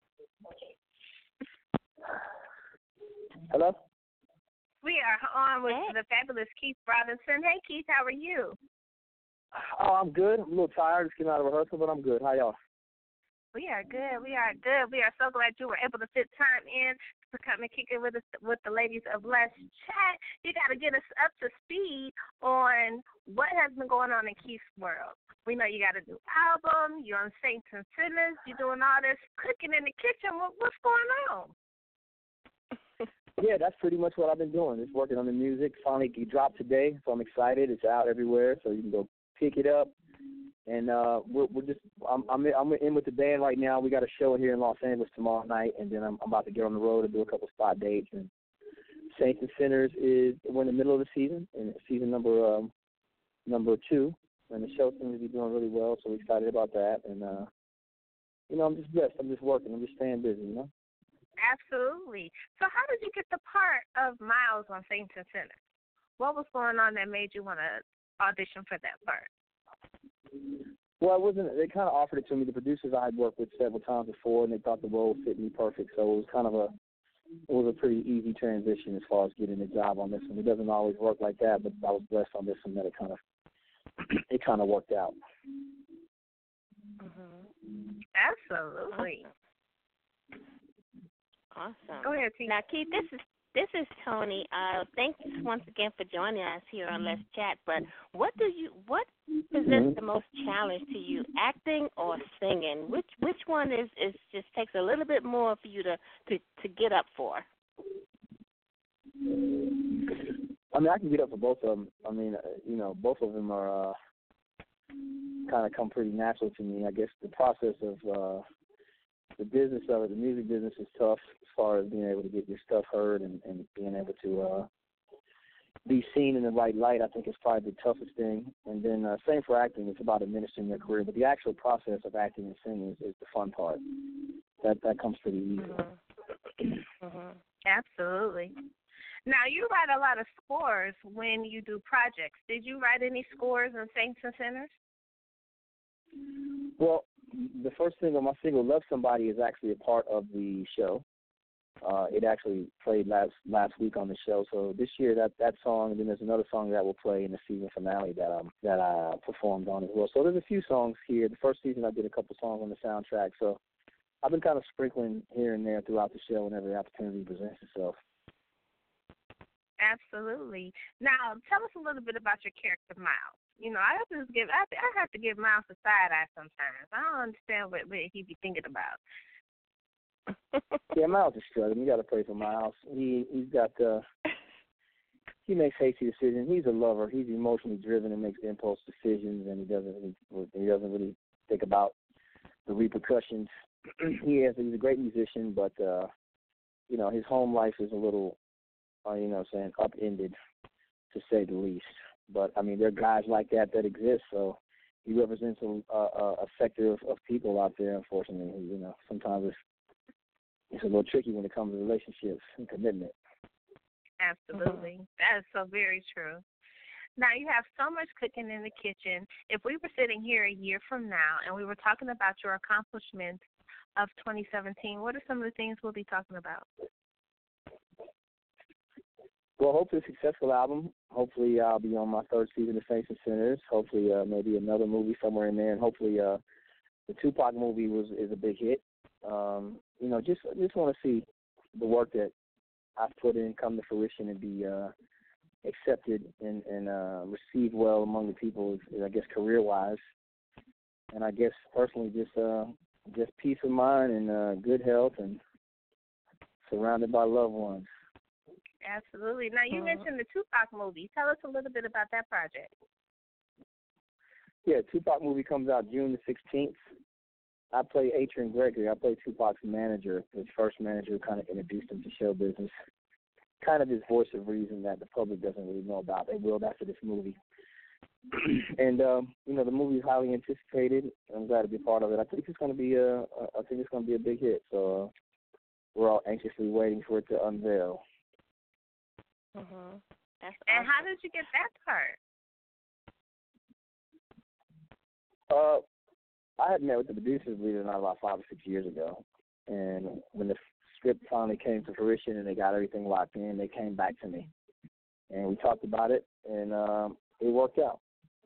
Hello? We are on with the fabulous Keith Robinson. Hey, Keith, how are you? Oh, I'm good. I'm a little tired. Just came out of rehearsal, but I'm good. How y'all? We are good. We are good. We are so glad you were able to fit time in to come and kick it with us, with the ladies of Let's Chat. You got to get us up to speed on what has been going on in Keith's world. We know you got a new album. You're on Saints and Sinners. You're doing all this cooking in the kitchen. What's going on? Yeah, that's pretty much what I've been doing. Just working on the music. Finally, it dropped today, so I'm excited. It's out everywhere, so you can go pick it up. And I'm in with the band right now. We got a show here in Los Angeles tomorrow night, and then I'm about to get on the road and do a couple spot dates. And Saints and Sinners we're in the middle of the season, and season number 2, and the show seems to be doing really well. So we're excited about that. And I'm just blessed. I'm just working. I'm just staying busy. Absolutely. So how did you get the part of Miles on Saints and Sinners? What was going on that made you want to audition for that part? Well, it wasn't. They kind of offered it to me. The producers I had worked with several times before, and they thought the role fit me perfect. So it was kind of a pretty easy transition as far as getting a job on this one. It doesn't always work like that, but I was blessed on this one that it kind of worked out. Mm-hmm. Absolutely. Awesome. Go ahead, T. Now, Keith, this this is Tony. Thanks once again for joining us here on Let's Chat. But what presents the most challenge to you, acting or singing? Which one is just takes a little bit more for you to get up for? I mean, I can get up for both of them. I mean, both of them are kind of come pretty natural to me. I guess the process of the business of it, the music business, is tough as far as being able to get your stuff heard and being able to be seen in the right light. I think is probably the toughest thing. And then same for acting. It's about administering your career, but the actual process of acting and singing is the fun part. That comes pretty easy. Absolutely. Now, you write a lot of scores when you do projects. Did you write any scores on Saints and Sinners? Well, the first single, my single "Love Somebody," is actually a part of the show. It actually played last week on the show. So this year, that song, and then there's another song that will play in the season finale that I performed on as well. So there's a few songs here. The first season, I did a couple songs on the soundtrack. So I've been kind of sprinkling here and there throughout the show whenever the opportunity presents itself. Absolutely. Now, tell us a little bit about your character, Miles. I have to give Miles a side eye sometimes. I don't understand what he be thinking about. Yeah, Miles is struggling. You got to pray for Miles. He makes hasty decisions. He's a lover. He's emotionally driven and makes impulse decisions, and he doesn't really think about the repercussions. He's a great musician, but his home life is a little upended, to say the least. But, I mean, there are guys like that exist, so he represents a sector of people out there, unfortunately. Sometimes it's a little tricky when it comes to relationships and commitment. Absolutely. That is so very true. Now, you have so much cooking in the kitchen. If we were sitting here a year from now and we were talking about your accomplishments of 2017, what are some of the things we'll be talking about? Well, hopefully a successful album. Hopefully I'll be on my third season of Saints and Sinners. Hopefully maybe another movie somewhere in there. And hopefully the Tupac movie is a big hit. Just want to see the work that I've put in come to fruition and be accepted and received well among the people, I guess, career-wise. And I guess personally just peace of mind and good health and surrounded by loved ones. Absolutely. Now, you mentioned the Tupac movie. Tell us a little bit about that project. Yeah, Tupac movie comes out June the 16th. I play Adrian Gregory. I play Tupac's manager, his first manager who kind of introduced him to show business. Kind of his voice of reason that the public doesn't really know about. They will after this movie. And, the movie is highly anticipated. I'm glad to be a part of it. I think it's going to be a big hit. So we're all anxiously waiting for it to unveil. That's and how did you get that part? I had met with the producers, believe it or not, about 5 or 6 years ago. And when the script finally came to fruition and they got everything locked in, they came back to me. And we talked about it, and it worked out.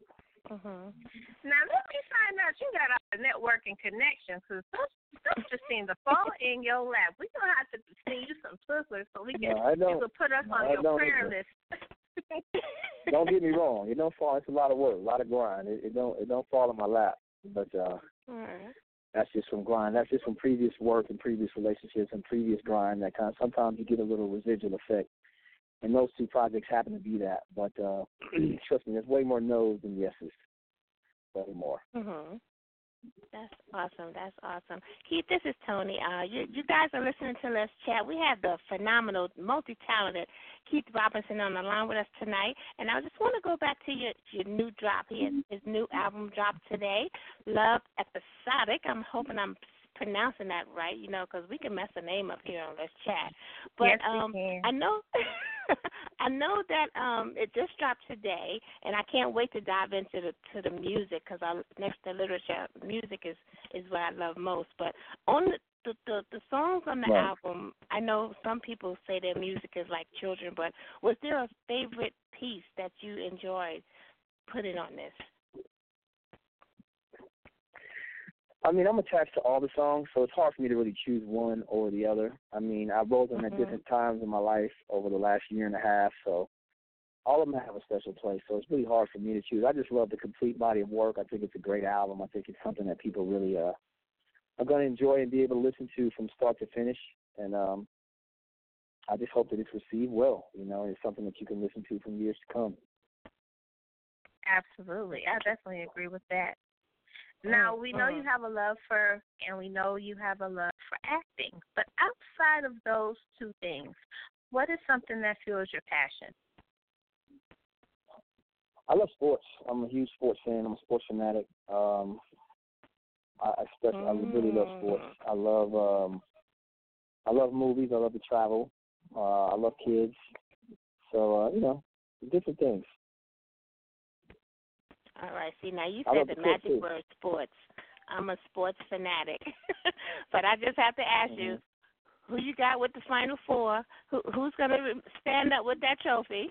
Now, let me find out you got all the networking connections, because stuff just seems to fall in your lap. We're going to have to send you some Twizzlers so you can put us on your prayer list. Don't get me wrong. It don't fall. It's a lot of work, a lot of grind. It don't fall in my lap. But that's just from grind. That's just from previous work and previous relationships and previous grind. That kind of sometimes you get a little residual effect. And those two projects happen to be that. But trust me, there's way more no's than yeses. Way more. That's awesome. That's awesome. Keith, this is Tony. You guys are listening to Let's Chat. We have the phenomenal, multi-talented Keith Robinson on the line with us tonight. And I just want to go back to your new drop. His new album dropped today, Love Episodic. I'm hoping I'm pronouncing that right, because we can mess the name up here on Let's Chat. But yes, we can. I know that it just dropped today, and I can't wait to dive into the music, because next to literature, music is what I love most. But on the songs on the album, I know some people say their music is like children, but was there a favorite piece that you enjoyed putting on this? I mean, I'm attached to all the songs, so it's hard for me to really choose one or the other. I mean, I wrote them at different times in my life over the last year and a half, so all of them have a special place. So it's really hard for me to choose. I just love the complete body of work. I think it's a great album. I think it's something that people really are going to enjoy and be able to listen to from start to finish. And I just hope that it's received well. You know, it's something that you can listen to from years to come. Absolutely. I definitely agree with that. Now, we know you have a love for, and we know you have a love for acting, but outside of those two things, what is something that fuels your passion? I love sports. I'm a huge sports fan. I'm a sports fanatic. I really love sports. I love movies. I love to travel. I love kids. So, you know, different things. All right. See, now you said the magic word, sports. I'm a sports fanatic. But I just have to ask you, who you got with the Final Four? Who's going to stand up with that trophy?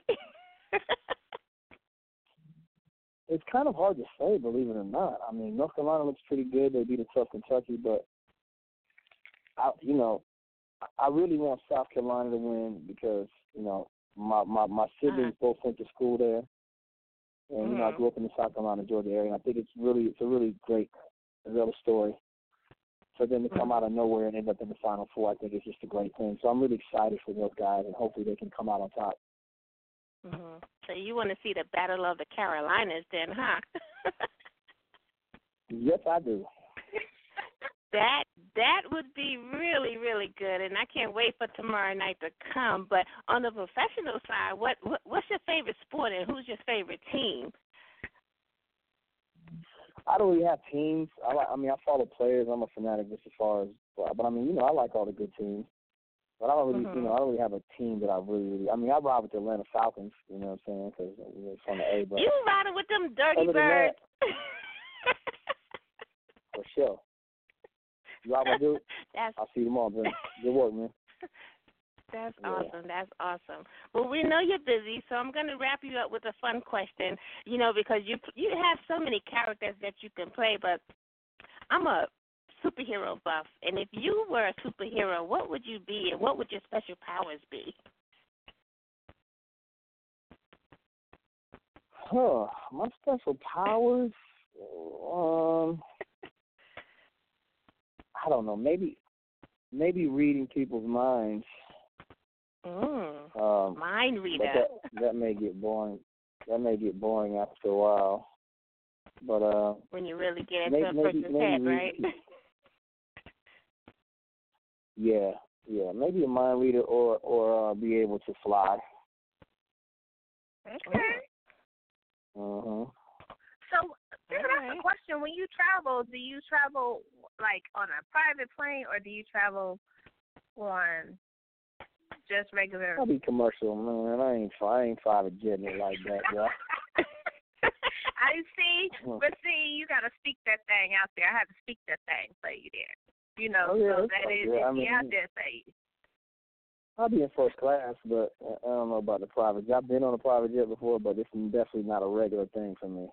It's kind of hard to say, believe it or not. I mean, North Carolina looks pretty good. They beat a tough Kentucky, but, I really want South Carolina to win because, you know, my siblings both went to school there. And, you know, I grew up in the South Carolina, Georgia area, and I think it's a really great Cinderella story. For them to come out of nowhere and end up in the Final Four, I think it's just a great thing. So I'm really excited for those guys, and hopefully they can come out on top. So you want to see the Battle of the Carolinas then, huh? Yes, I do. That would be really, really good, and I can't wait for tomorrow night to come. But on the professional side, what's your favorite sport and who's your favorite team? I don't really have teams. I follow players. I'm a fanatic just as far as, but I mean, you know, I like all the good teams. But I don't really, you know, I don't really have a team that I really. I mean, I ride with the Atlanta Falcons. You know what I'm saying? Because it's on the A. But you riding with them dirty birds? For sure. You all want to do it? I'll see you tomorrow, man. Good work, man. That's awesome. That's awesome. Well, we know you're busy, so I'm going to wrap you up with a fun question. You know, because you have so many characters that you can play, but I'm a superhero buff, and if you were a superhero, what would you be, and what would your special powers be? My special powers. I don't know. Maybe reading people's minds. Mind reader. That may get boring. That may get boring after a while. But when you really get into a person's head, right? Yeah. Maybe a mind reader or be able to fly. Okay. So that's a question. When you travel, do you travel like on a private plane or do you travel on just regular? I'll be commercial, man. I ain't private jetting it like that, yeah. I see, but you got to speak that thing out there. I have to speak that thing for you there. You know, so that is out there for you. I'll be in first class, but I don't know about the private jet. I've been on a private jet before, but it's definitely not a regular thing for me.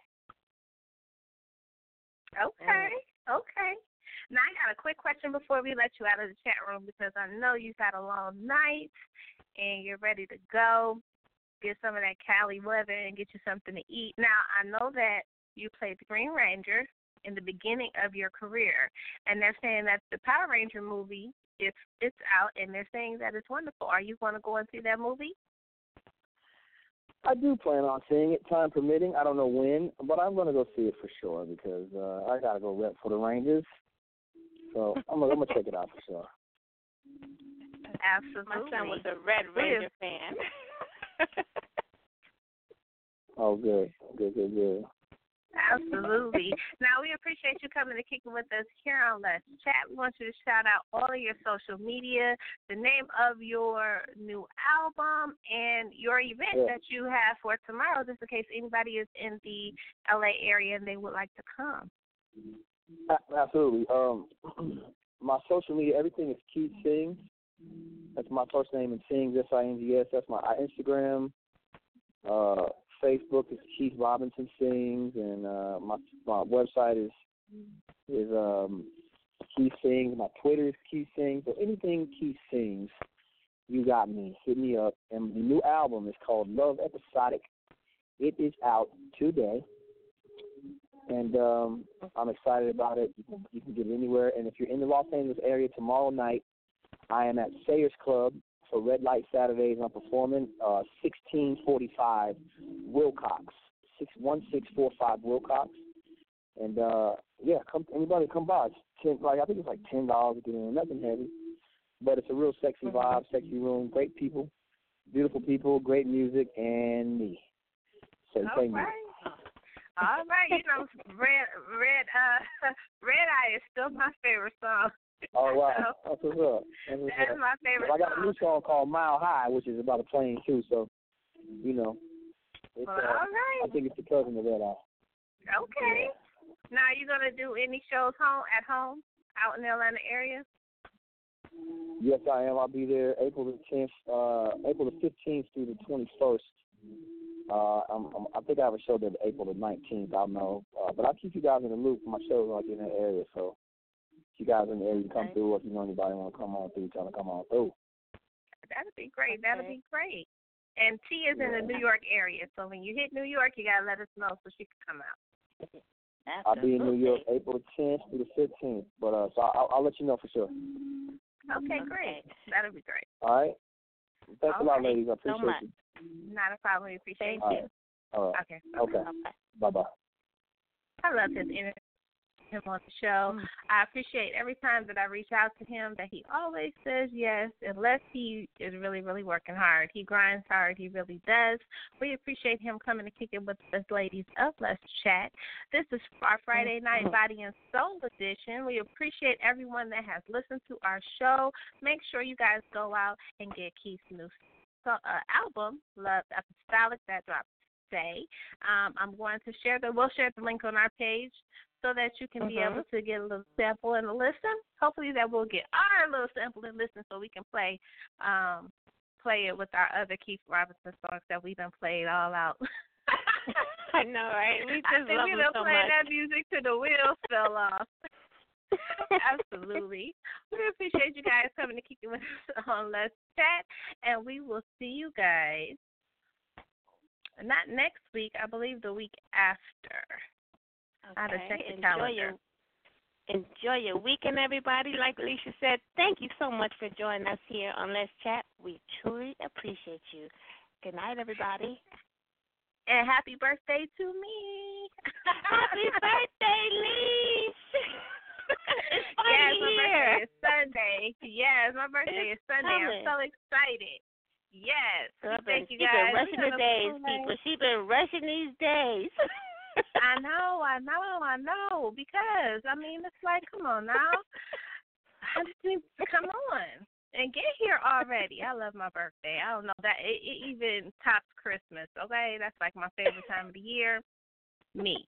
Okay. Now, I got a quick question before we let you out of the chat room because I know you've had a long night and you're ready to go, get some of that Cali weather and get you something to eat. Now, I know that you played the Green Ranger in the beginning of your career, and they're saying that the Power Ranger movie, it's out, and they're saying that it's wonderful. Are you going to go and see that movie? I do plan on seeing it, time permitting. I don't know when, but I'm going to go see it for sure because I got to go rep for the Rangers. So I'm gonna check it out for sure. Absolutely. My son was a Red Ranger fan. Oh, good. Absolutely. Now, we appreciate you coming and kicking with us here on Let's Chat. We want you to shout out all of your social media, the name of your new album, and your event that you have for tomorrow, just in case anybody is in the L.A. area and they would like to come. Absolutely. My social media, everything is Keith Sings. That's my first name, and Sings, S-I-N-G-S. That's my Instagram. Facebook is Keith Robinson Sings, and my website is is Keith Sings. My Twitter is Keith Sings. So anything Keith Sings, you got me. Hit me up. And the new album is called Love Episodic. It is out today. And I'm excited about it. You can get it anywhere. And if you're in the Los Angeles area tomorrow night, I am at Sayers Club for Red Light Saturdays. I'm performing 1645 Wilcox, 1645 Wilcox. And yeah, anybody come by. It's I think it's like $10 to get in. Nothing heavy, but it's a real sexy vibe, sexy room, great people, beautiful people, great music, and me. So thank you. All right, you know, Red Eye is still my favorite song. Oh, wow. That's what's up. That's my favorite I got a new song called Mile High, which is about a plane, too. So, you know, it's, all right. I think it's the cousin of Red Eye. Okay. Yeah. Now, are you going to do any shows at home out in the Atlanta area? Yes, I am. I'll be there April the 15th through the 21st. I think I have a show there April the 19th. I'll know. But I'll keep you guys in the loop for my shows when I get in that area. So if you guys in the area, you come through. Or if you know anybody want to come on through, tell them to come on through. That'd be great. That'd be great. And T is in the New York area. So when you hit New York, you got to let us know so she can come out. I'll be in New York April the 10th through the 15th. But so I'll let you know for sure. Okay, great. That'll be great. All right. Thanks a lot, ladies. I appreciate you. Not a problem. We appreciate you. All right. Okay. Okay. Bye-bye. I love his interview on the show. I appreciate every time that I reach out to him that he always says yes, unless he is really, really working hard. He grinds hard. He really does. We appreciate him coming to kick it with us, ladies of Let's Chat. This is our Friday Night Body and Soul edition. We appreciate everyone that has listened to our show. Make sure you guys go out and get Keith's new album, Love Episodic, that drops today. I'm going to we'll share the link on our page so that you can be able to get a little sample and a listen. Hopefully that we'll get our little sample and listen so we can play it with our other Keith Robinson songs that we done played all out. I know, right? We just love we it so played much. that music till the wheels fell off. Absolutely. We appreciate you guys coming to kick it with us on Let's Chat, and we will see you guys not next week, I believe the week after. Okay. I have to check the calendar. Enjoy your weekend, everybody. Like Alicia said, thank you so much for joining us here on Let's Chat. We truly appreciate you. Good night, everybody. And happy birthday to me. Happy birthday, Lee. Yes, my birthday is Sunday. Yes, my birthday is Sunday. I'm so excited. Yes. Thank you guys. She's been rushing the days, people. She's been rushing these days. I know. Because, I mean, it's like, come on now. I just need to come on and get here already. I love my birthday. I don't know. That it even tops Christmas, okay? That's like my favorite time of the year. Me.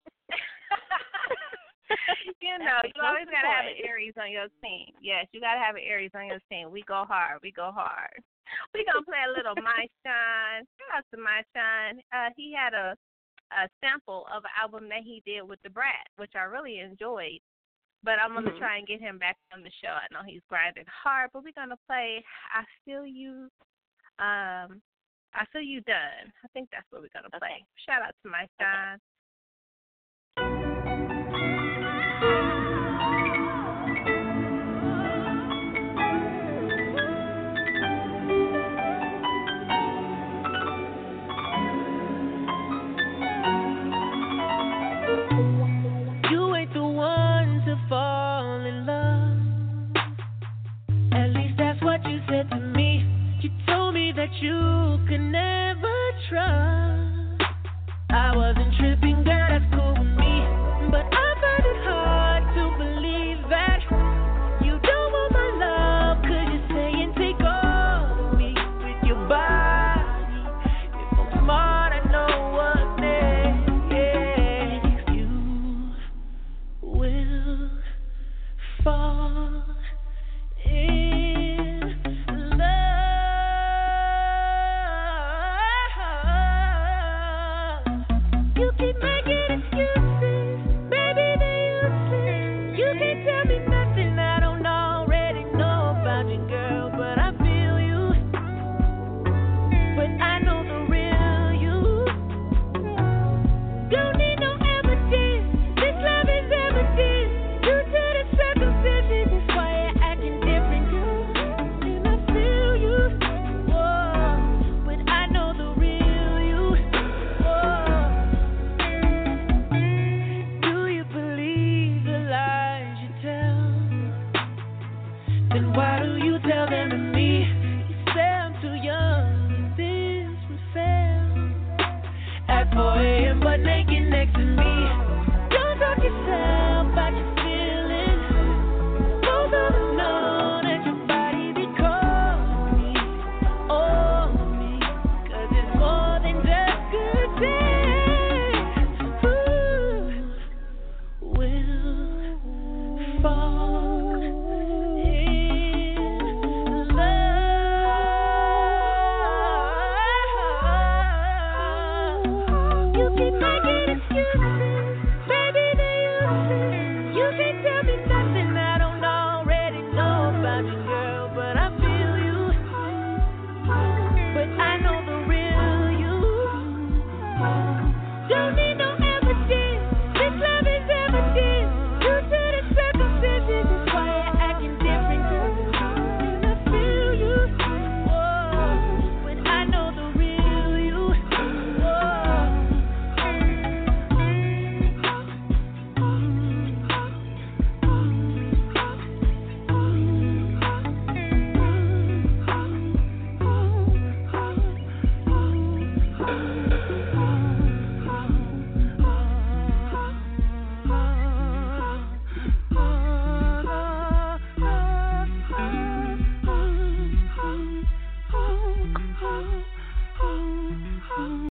You know, you always got to have an Aries on your team. Yes, you got to have an Aries on your team. We go hard. We're going to play a little My Shine. Shout out to My Shine. He had a sample of an album that he did with the Brat, which I really enjoyed. But I'm going to try and get him back on the show. I know he's grinding hard, but we're going to play I Feel You Done. I think that's what we're going to play. Shout out to My Shine. You ain't the one to fall in love. At least that's what you said to me. You told me that you could never trust. I wasn't tripping. keep making excuses.